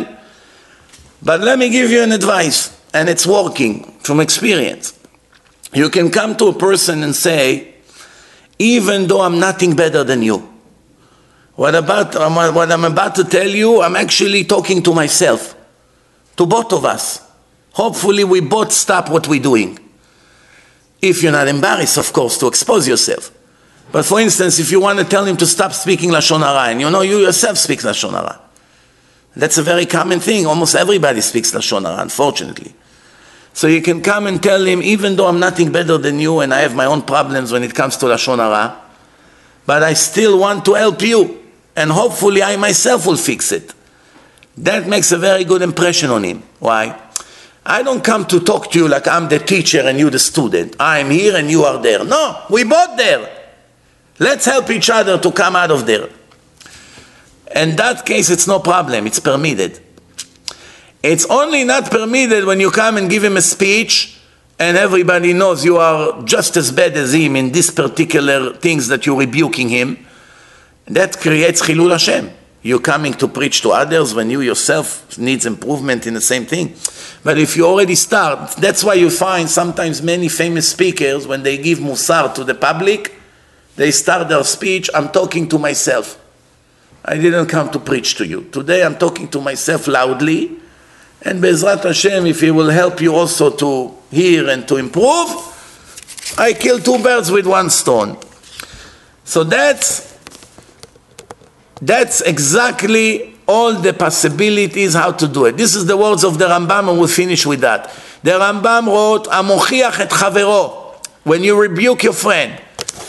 But let me give you an advice, and it's working from experience. You can come to a person and say, even though I'm nothing better than you, what I'm about to tell you, I'm actually talking to myself, to both of us. Hopefully we both stop what we're doing. If you're not embarrassed, of course, to expose yourself. But for instance, if you want to tell him to stop speaking Lashon Hara, and you know you yourself speak Lashon Hara, that's a very common thing. Almost everybody speaks Lashon Hara, unfortunately. So you can come and tell him, even though I'm nothing better than you and I have my own problems when it comes to Lashon Hara, but I still want to help you, and hopefully I myself will fix it. That makes a very good impression on him. Why? I don't come to talk to you like I'm the teacher and you the student. I'm here and you are there. No, we both there. Let's help each other to come out of there. In that case, it's no problem. It's permitted. It's only not permitted when you come and give him a speech and everybody knows you are just as bad as him in these particular things that you're rebuking him. That creates Chilul Hashem. You're coming to preach to others when you yourself needs improvement in the same thing. But if you already start, that's why you find sometimes many famous speakers, when they give Musar to the public, they start their speech, I'm talking to myself. I didn't come to preach to you. Today I'm talking to myself loudly, and Be'ezrat Hashem, if He will help you also to hear and to improve, I kill two birds with one stone. So that's exactly all the possibilities how to do it. This is the words of the Rambam, and we'll finish with that. The Rambam wrote, Amochiach et chavero, when you rebuke your friend,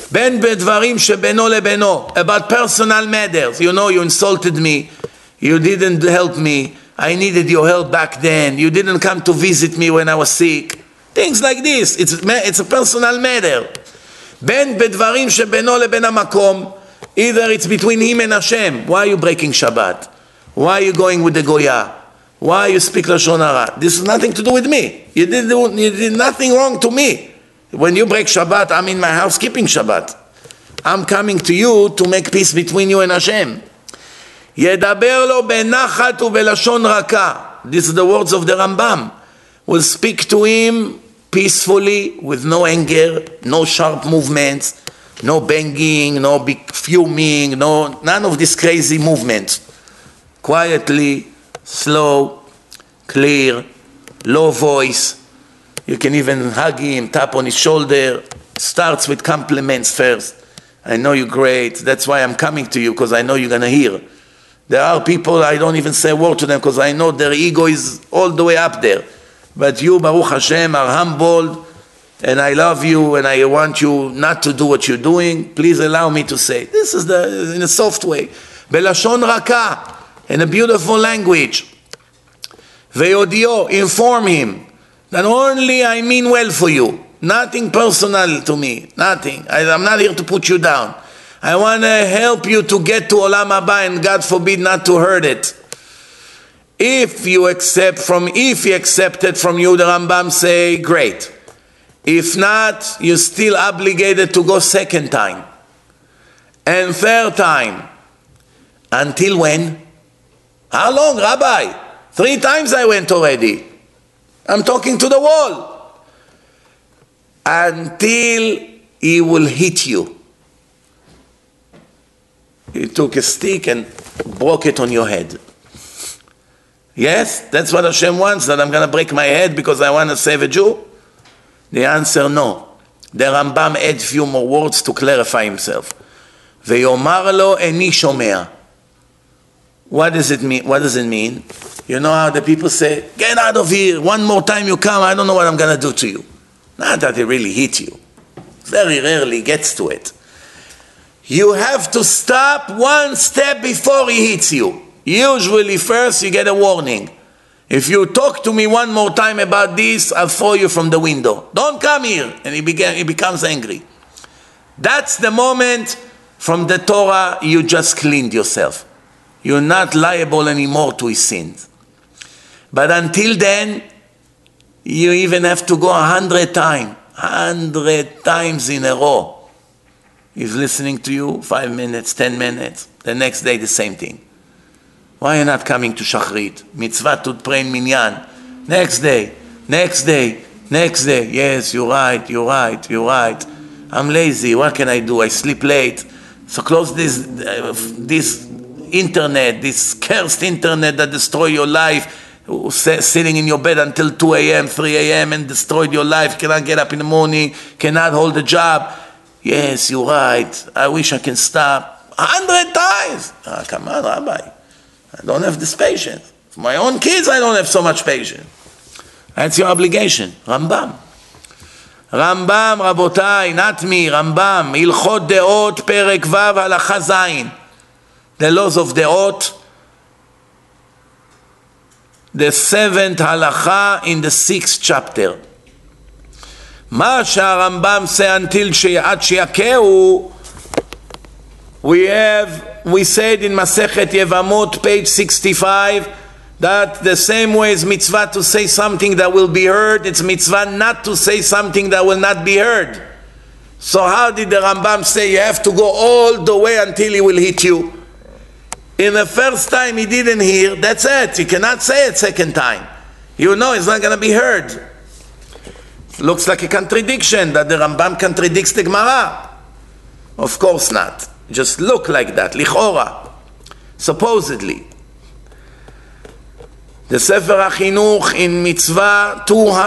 Ben bedvarim shebeno lebeno, about personal matters. You know, you insulted me. You didn't help me. I needed your help back then. You didn't come to visit me when I was sick. Things like this. It's a personal matter. Ben bedvarim shebeno leben hamakom. Either it's between him and Hashem. Why are you breaking Shabbat? Why are you going with the Goya? Why you speak Lashon Hara? This has nothing to do with me. You did nothing wrong to me. When you break Shabbat, I'm in my house keeping Shabbat. I'm coming to you to make peace between you and Hashem. Yedaber lo benachat ubelashon raka. These are the words of the Rambam. Will speak to him peacefully, with no anger, no sharp movements, no banging, no big fuming, none of this crazy movements. Quietly, slow, clear, low voice. You can even hug him, tap on his shoulder. Starts with compliments first. I know you're great. That's why I'm coming to you, because I know you're going to hear. There are people, I don't even say a word to them, because I know their ego is all the way up there. But you, Baruch Hashem, are humbled, and I love you, and I want you not to do what you're doing. Please allow me to say. This is in a soft way. Belashon raka, in a beautiful language. Veyodio, inform him that only I mean well for you. Nothing personal to me. Nothing. I'm not here to put you down. I want to help you to get to Olam Haba, and God forbid not to hurt it. If he accepted from you, the Rambam say, great. If not, you're still obligated to go second time. And third time. Until when? How long, Rabbi? 3 times I went already. I'm talking to the wall. Until he will hit you. He took a stick and broke it on your head. Yes, that's what Hashem wants, that I'm going to break my head because I want to save a Jew? The answer, no. The Rambam adds few more words to clarify himself. Ve'yomar lo eni shomea. What does it mean? What does it mean? You know how the people say, get out of here, one more time you come, I don't know what I'm going to do to you. Not that he really hit you. Very rarely gets to it. You have to stop one step before he hits you. Usually first you get a warning. If you talk to me one more time about this, I'll throw you from the window. Don't come here. And he becomes angry. That's the moment from the Torah you just cleaned yourself. You're not liable anymore to his sins. But until then, you even have to go 100 times. 100 times in a row. He's listening to you 5 minutes, 10 minutes. The next day the same thing. Why are you not coming to Shachrit? Mitzvah to pray in Minyan. Next day. Yes, you're right. I'm lazy. What can I do? I sleep late. So close this internet, this cursed internet that destroyed your life, sitting in your bed until 2 a.m., 3 a.m. and destroyed your life, cannot get up in the morning, cannot hold a job. Yes, you're right. I wish I can stop. 100 times. Come on, Rabbi. I don't have this patience. For my own kids, I don't have so much patience. That's your obligation. Rambam, Rabotai, not me, Rambam. Ilchot Deot, Perek Vav, Halacha Zayin. The laws of Deot. The 7th halacha in the 6th chapter. מה שהרמב"ם say until עד שיכהו, we said in Masechet Yevamot, page 65, that the same way as mitzvah to say something that will be heard, it's mitzvah not to say something that will not be heard. So how did the Rambam say you have to go all the way until he will hit you? In the first time he didn't hear, that's it. You cannot say it second time. You know it's not going to be heard. Looks like a contradiction that the Rambam contradicts the Gemara. Of course not. Just look like that, lichora, supposedly. The Sefer HaChinuch in Mitzvah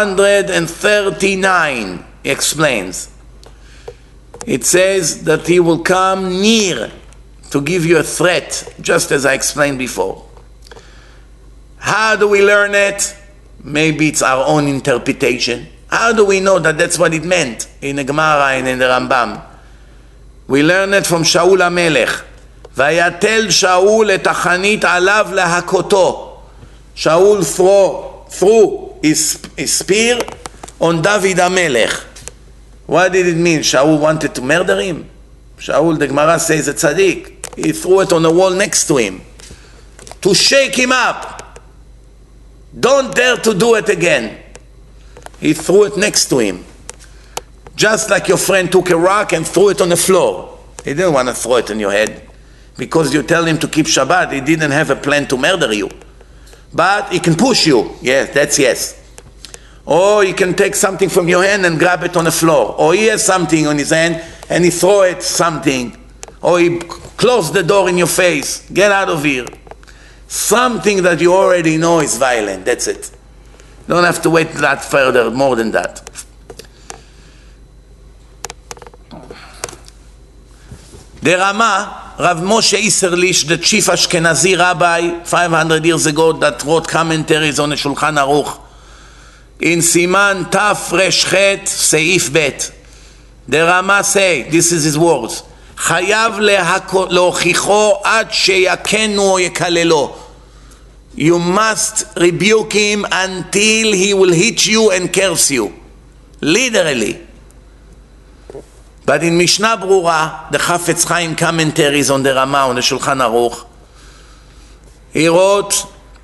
239 explains. It says that he will come near to give you a threat, just as I explained before. How do we learn it? Maybe it's our own interpretation. How do we know that that's what it meant in the Gemara and in the Rambam? We learn it from Shaul HaMelech. ויתל שאול את החנית עליו להכותו. Shaul threw his spear on David HaMelech. What did it mean? Shaul wanted to murder him? Shaul, the Gemara says, a tzaddik. He threw it on the wall next to him to shake him up. Don't dare to do it again. He threw it next to him. Just like your friend took a rock and threw it on the floor. He didn't want to throw it on your head. Because you tell him to keep Shabbat, he didn't have a plan to murder you. But he can push you. Yes, that's yes. Or he can take something from your hand and grab it on the floor. Or he has something on his hand and he throw it something. Or he close the door in your face. Get out of here. Something that you already know is violent. That's it. You don't have to wait that further, more than that. The Rama, Rav Moshe Isserlich, the chief Ashkenazi rabbi, 500 years ago, that wrote commentaries on the Shulchan Aruch, in Siman Taf Resh Chet Seif Bet, the Rama say, this is his words, Chayav lehochicho ad sheyakenu o yekalelo. You must rebuke him until he will hit you and curse you. Literally. But in Mishnah Brura, the Chafetz Chaim commentaries on the Rama, on the Shulchan Aruch, he wrote,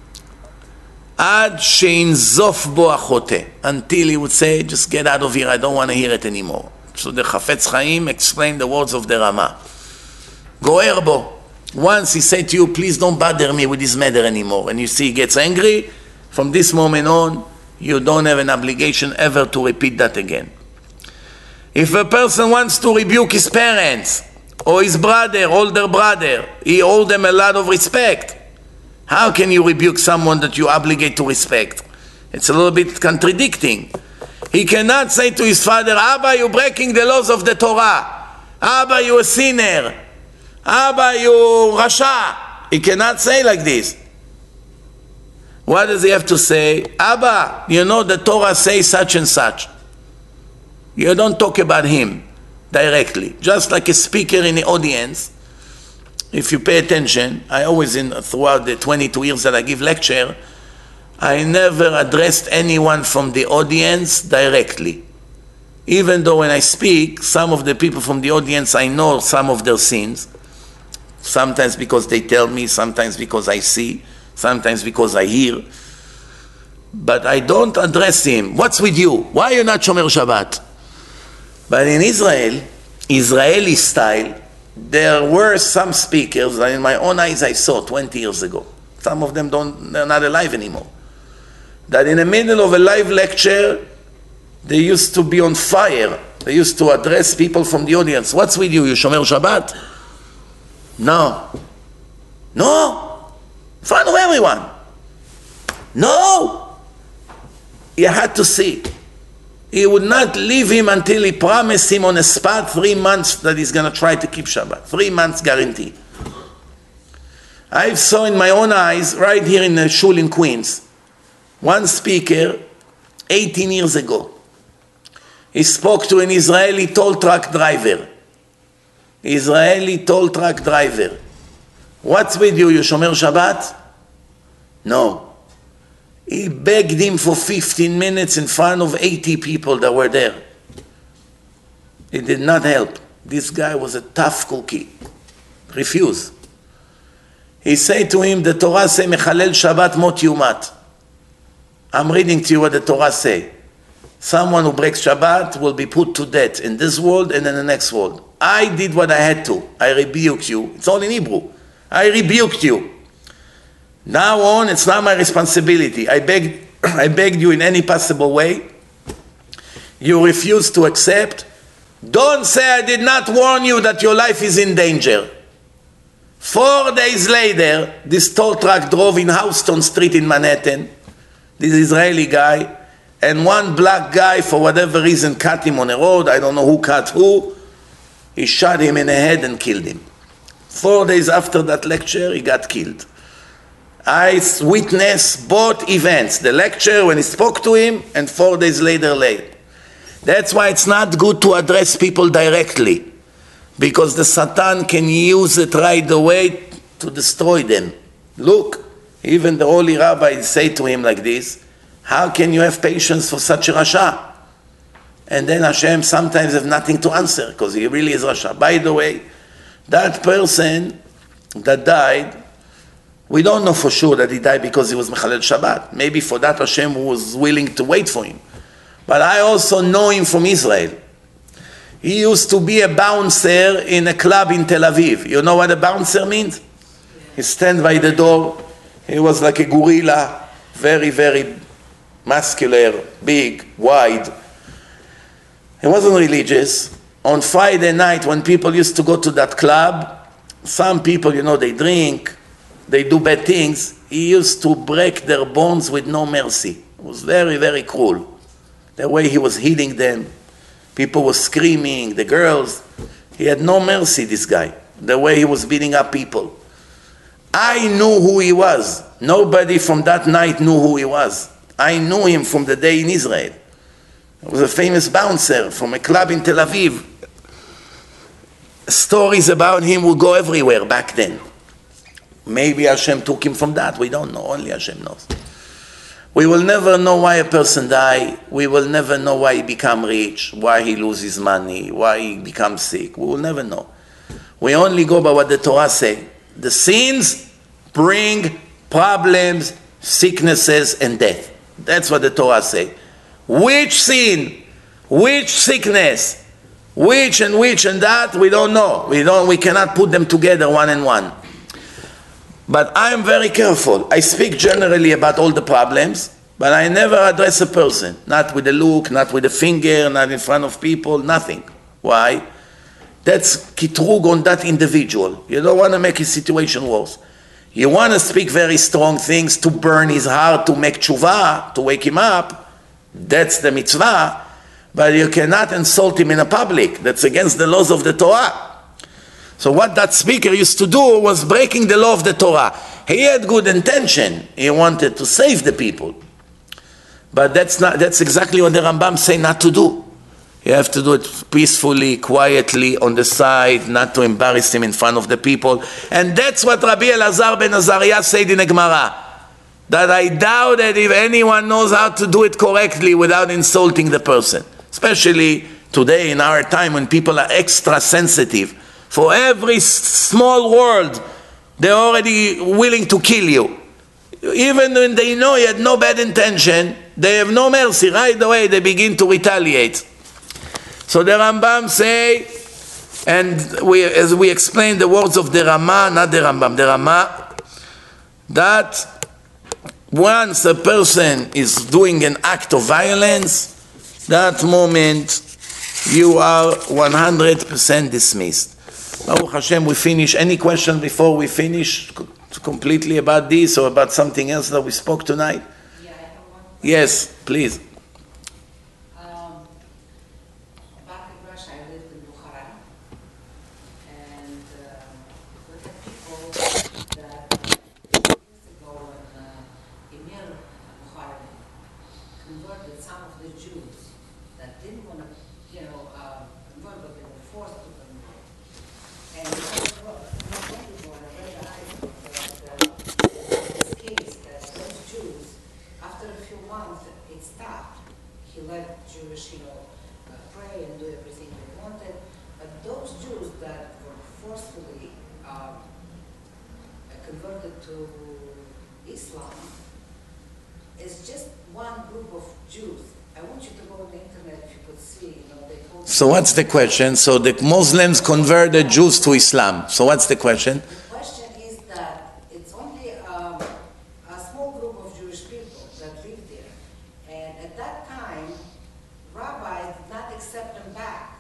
Ad sheinzof bo achote, until he would say, just get out of here, I don't want to hear it anymore. So the Chafetz Chaim explained the words of the Rama. Goer bo. Once he said to you, please don't bother me with this matter anymore, and you see he gets angry, from this moment on, you don't have an obligation ever to repeat that again. If a person wants to rebuke his parents, or his brother, older brother, he owes them a lot of respect. How can you rebuke someone that you obligate to respect? It's a little bit contradicting. He cannot say to his father, Abba, you're breaking the laws of the Torah. Abba, you're a sinner. Abba, you're Rasha. He cannot say like this. What does he have to say? Abba, you know the Torah says such and such. You don't talk about him directly. Just like a speaker in the audience, if you pay attention, I always, throughout the 22 years that I give lecture, I never addressed anyone from the audience directly. Even though when I speak, some of the people from the audience, I know some of their sins. Sometimes because they tell me, sometimes because I see, sometimes because I hear. But I don't address him. What's with you? Why are you not Shomer Shabbat? But in Israel, Israeli style, there were some speakers that in my own eyes I saw 20 years ago. Some of them they're not alive anymore. That in the middle of a live lecture, they used to be on fire. They used to address people from the audience. What's with you? You Shomer Shabbat? No. No. In front of everyone. No. You had to see. He would not leave him until he promised him on the spot 3 months that he's going to try to keep Shabbat. 3 months guarantee. I saw in my own eyes, right here in the shul in Queens, one speaker, 18 years ago. He spoke to an Israeli toll truck driver. Israeli toll truck driver. What's with you? You Shomer Shabbat? No. He begged him for 15 minutes in front of 80 people that were there. It did not help. This guy was a tough cookie. Refuse. He said to him, the Torah say, Mechalel Shabbat mot yumat. I'm reading to you what the Torah say. Someone who breaks Shabbat will be put to death in this world and in the next world. I did what I had to. I rebuked you. It's all in Hebrew. I rebuked you. Now on, it's not my responsibility. I begged you in any possible way. You refused to accept. Don't say I did not warn you that your life is in danger. 4 days later, this toll truck drove in Houston Street in Manhattan. This Israeli guy. And one black guy, for whatever reason, cut him on the road. I don't know who cut who. He shot him in the head and killed him. 4 days after that lecture, he got killed. I witnessed both events, the lecture when he spoke to him and 4 days later late. That's why it's not good to address people directly. because the Satan can use it right away to destroy them. Look, even the holy rabbi say to him like this, how can you have patience for such a Rasha? And then Hashem sometimes have nothing to answer because he really is Rasha. By the way, that person that died, we don't know for sure that he died because he was Mechalel Shabbat. Maybe for that Hashem was willing to wait for him. But I also know him from Israel. He used to be a bouncer in a club in Tel Aviv. You know what a bouncer means? He stands by the door. He was like a gorilla, very, very muscular, big, wide. He wasn't religious. On Friday night, when people used to go to that club, some people, they drink, they do bad things. He used to break their bones with no mercy. It was very, very cruel. The way he was hitting them. People were screaming, the girls. He had no mercy, this guy. The way he was beating up people. I knew who he was. Nobody from that night knew who he was. I knew him from the day in Israel. He was a famous bouncer from a club in Tel Aviv. Stories about him would go everywhere back then. Maybe Hashem took him from that. We don't know. Only Hashem knows. We will never know why a person died. We will never know why he become rich, why he loses money, why he becomes sick. We will never know. We only go by what the Torah say. The sins bring problems, sicknesses, and death. That's what the Torah say. Which sin, which sickness, which and that, we don't know. We cannot put them together one and one. But I am very careful. I speak generally about all the problems, but I never address a person. Not with a look, not with a finger, not in front of people, nothing. Why? That's kitrug on that individual. You don't want to make his situation worse. You want to speak very strong things to burn his heart, to make tshuva, to wake him up. That's the mitzvah. But you cannot insult him in a public. That's against the laws of the Torah. So what that speaker used to do was breaking the law of the Torah. He had good intention. He wanted to save the people. But that's exactly what the Rambam say not to do. You have to do it peacefully, quietly, on the side, not to embarrass him in front of the people. And that's what Rabbi Elazar ben Azariah said in the Gemara. That I doubt that if anyone knows how to do it correctly without insulting the person. Especially today in our time when people are extra sensitive. For every small word, they're already willing to kill you. Even when they know you had no bad intention, they have no mercy. Right away, they begin to retaliate. So the Rambam say, and as we explain the words of the Rama, not the Rambam, the Rama, that once a person is doing an act of violence, that moment you are 100% dismissed. Baruch Hashem, we finish. Any question before we finish completely about this or about something else that we spoke tonight? Yeah, I have one question. Yes, please. Back in Russia, I lived in Bukhara, and we had people that years ago when Emir Bukhari converted some of the Jews that didn't want to, convert, but they were forced to convert. And this case that those Jews, after a few months, it stopped. He let Jewish, pray and do everything they wanted. But those Jews that were forcefully converted to Islam is just one group of Jews. I want you to go on the internet if you could see, they hold. So what's the question? So the Muslims converted Jews to Islam. So what's the question? The question is that it's only a small group of Jewish people that live there. And at that time, rabbis did not accept them back.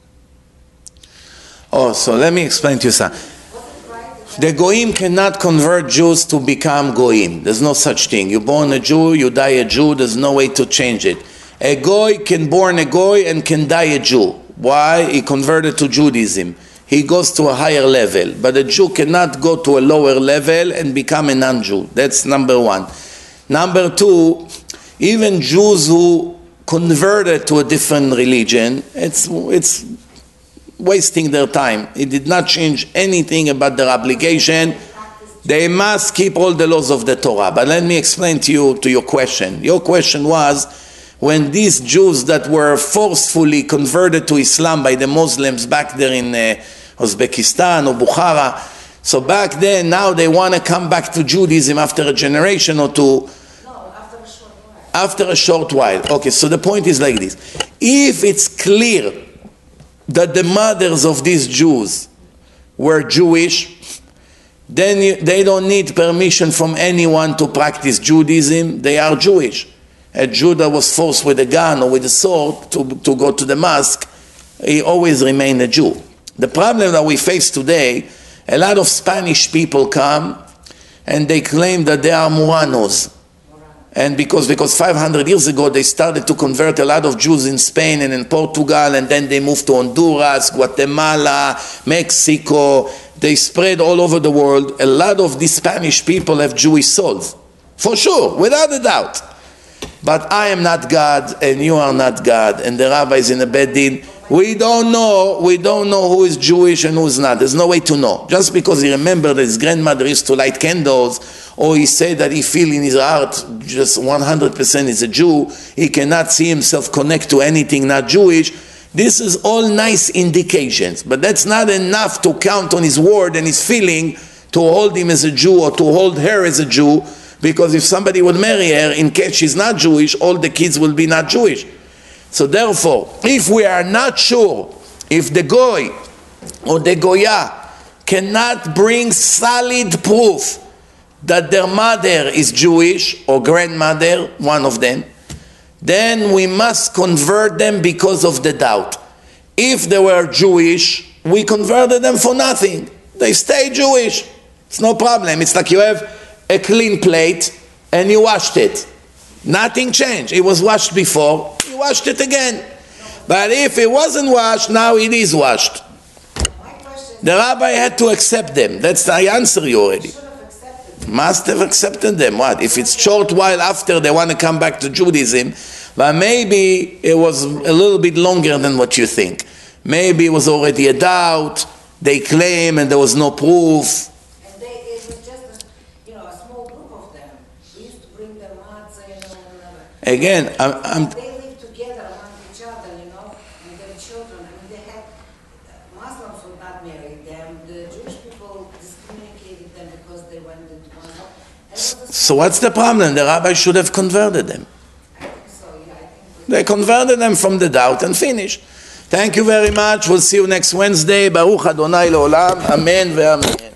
Oh, so let me explain to you something. Was it right that The Goyim cannot convert Jews to become Goyim. There's no such thing. You're born a Jew, you die a Jew, there's no way to change it. A Goy can born a Goy and can die a Jew. Why? He converted to Judaism. He goes to a higher level. But a Jew cannot go to a lower level and become a non-Jew. That's number one. Number two, even Jews who converted to a different religion, it's wasting their time. It did not change anything about their obligation. They must keep all the laws of the Torah. But let me explain to you, to your question. Your question was, when these Jews that were forcefully converted to Islam by the Muslims back there in Uzbekistan or Bukhara, so back then, now they want to come back to Judaism after a generation or two. No, after a short while. After a short while. Okay, so the point is like this. If it's clear that the mothers of these Jews were Jewish, then they don't need permission from anyone to practice Judaism. They are Jewish. A Jew that was forced with a gun or with a sword to go to the mosque, he always remained a Jew. The problem that we face today, a lot of Spanish people come and they claim that they are Moranos. And because 500 years ago they started to convert a lot of Jews in Spain and in Portugal, and then they moved to Honduras, Guatemala, Mexico. They spread all over the world. A lot of these Spanish people have Jewish souls. For sure, without a doubt. But I am not God and you are not God, and the rabbis in the Beit Din, we don't know who is Jewish and who is not. There's no way to know. Just because he remembered that his grandmother used to light candles, or he said that he feel in his heart just 100% is a Jew, he cannot see himself connect to anything not Jewish. This is all nice indications, but that's not enough to count on his word and his feeling to hold him as a Jew or to hold her as a Jew, because if somebody would marry her, in case she's not Jewish, all the kids will be not Jewish. So therefore, if we are not sure, if the Goy or the Goya cannot bring solid proof that their mother is Jewish or grandmother, one of them, then we must convert them because of the doubt. If they were Jewish, we converted them for nothing. They stay Jewish. It's no problem. It's like you have a clean plate and you washed it. Nothing changed. It was washed before, you washed it again. But if it wasn't washed, now it is washed. The rabbi had to accept them. That's I answer you already. Must have accepted them. What? If it's short while after they want to come back to Judaism, but maybe it was a little bit longer than what you think. Maybe it was already a doubt. They claim and there was no proof. And it was just a small group of them. We used to bring them matzah, Again, they lived together among each other, and their children. I mean, they had Muslims would not marry them. The Jewish people discriminated them because they went into one. So what's the problem? The rabbi should have converted them. I think so. Yeah, I think. They converted them from the doubt and finished. Thank you very much. We'll see you next Wednesday. Baruch Adonai Leolam. Amen ve'amen.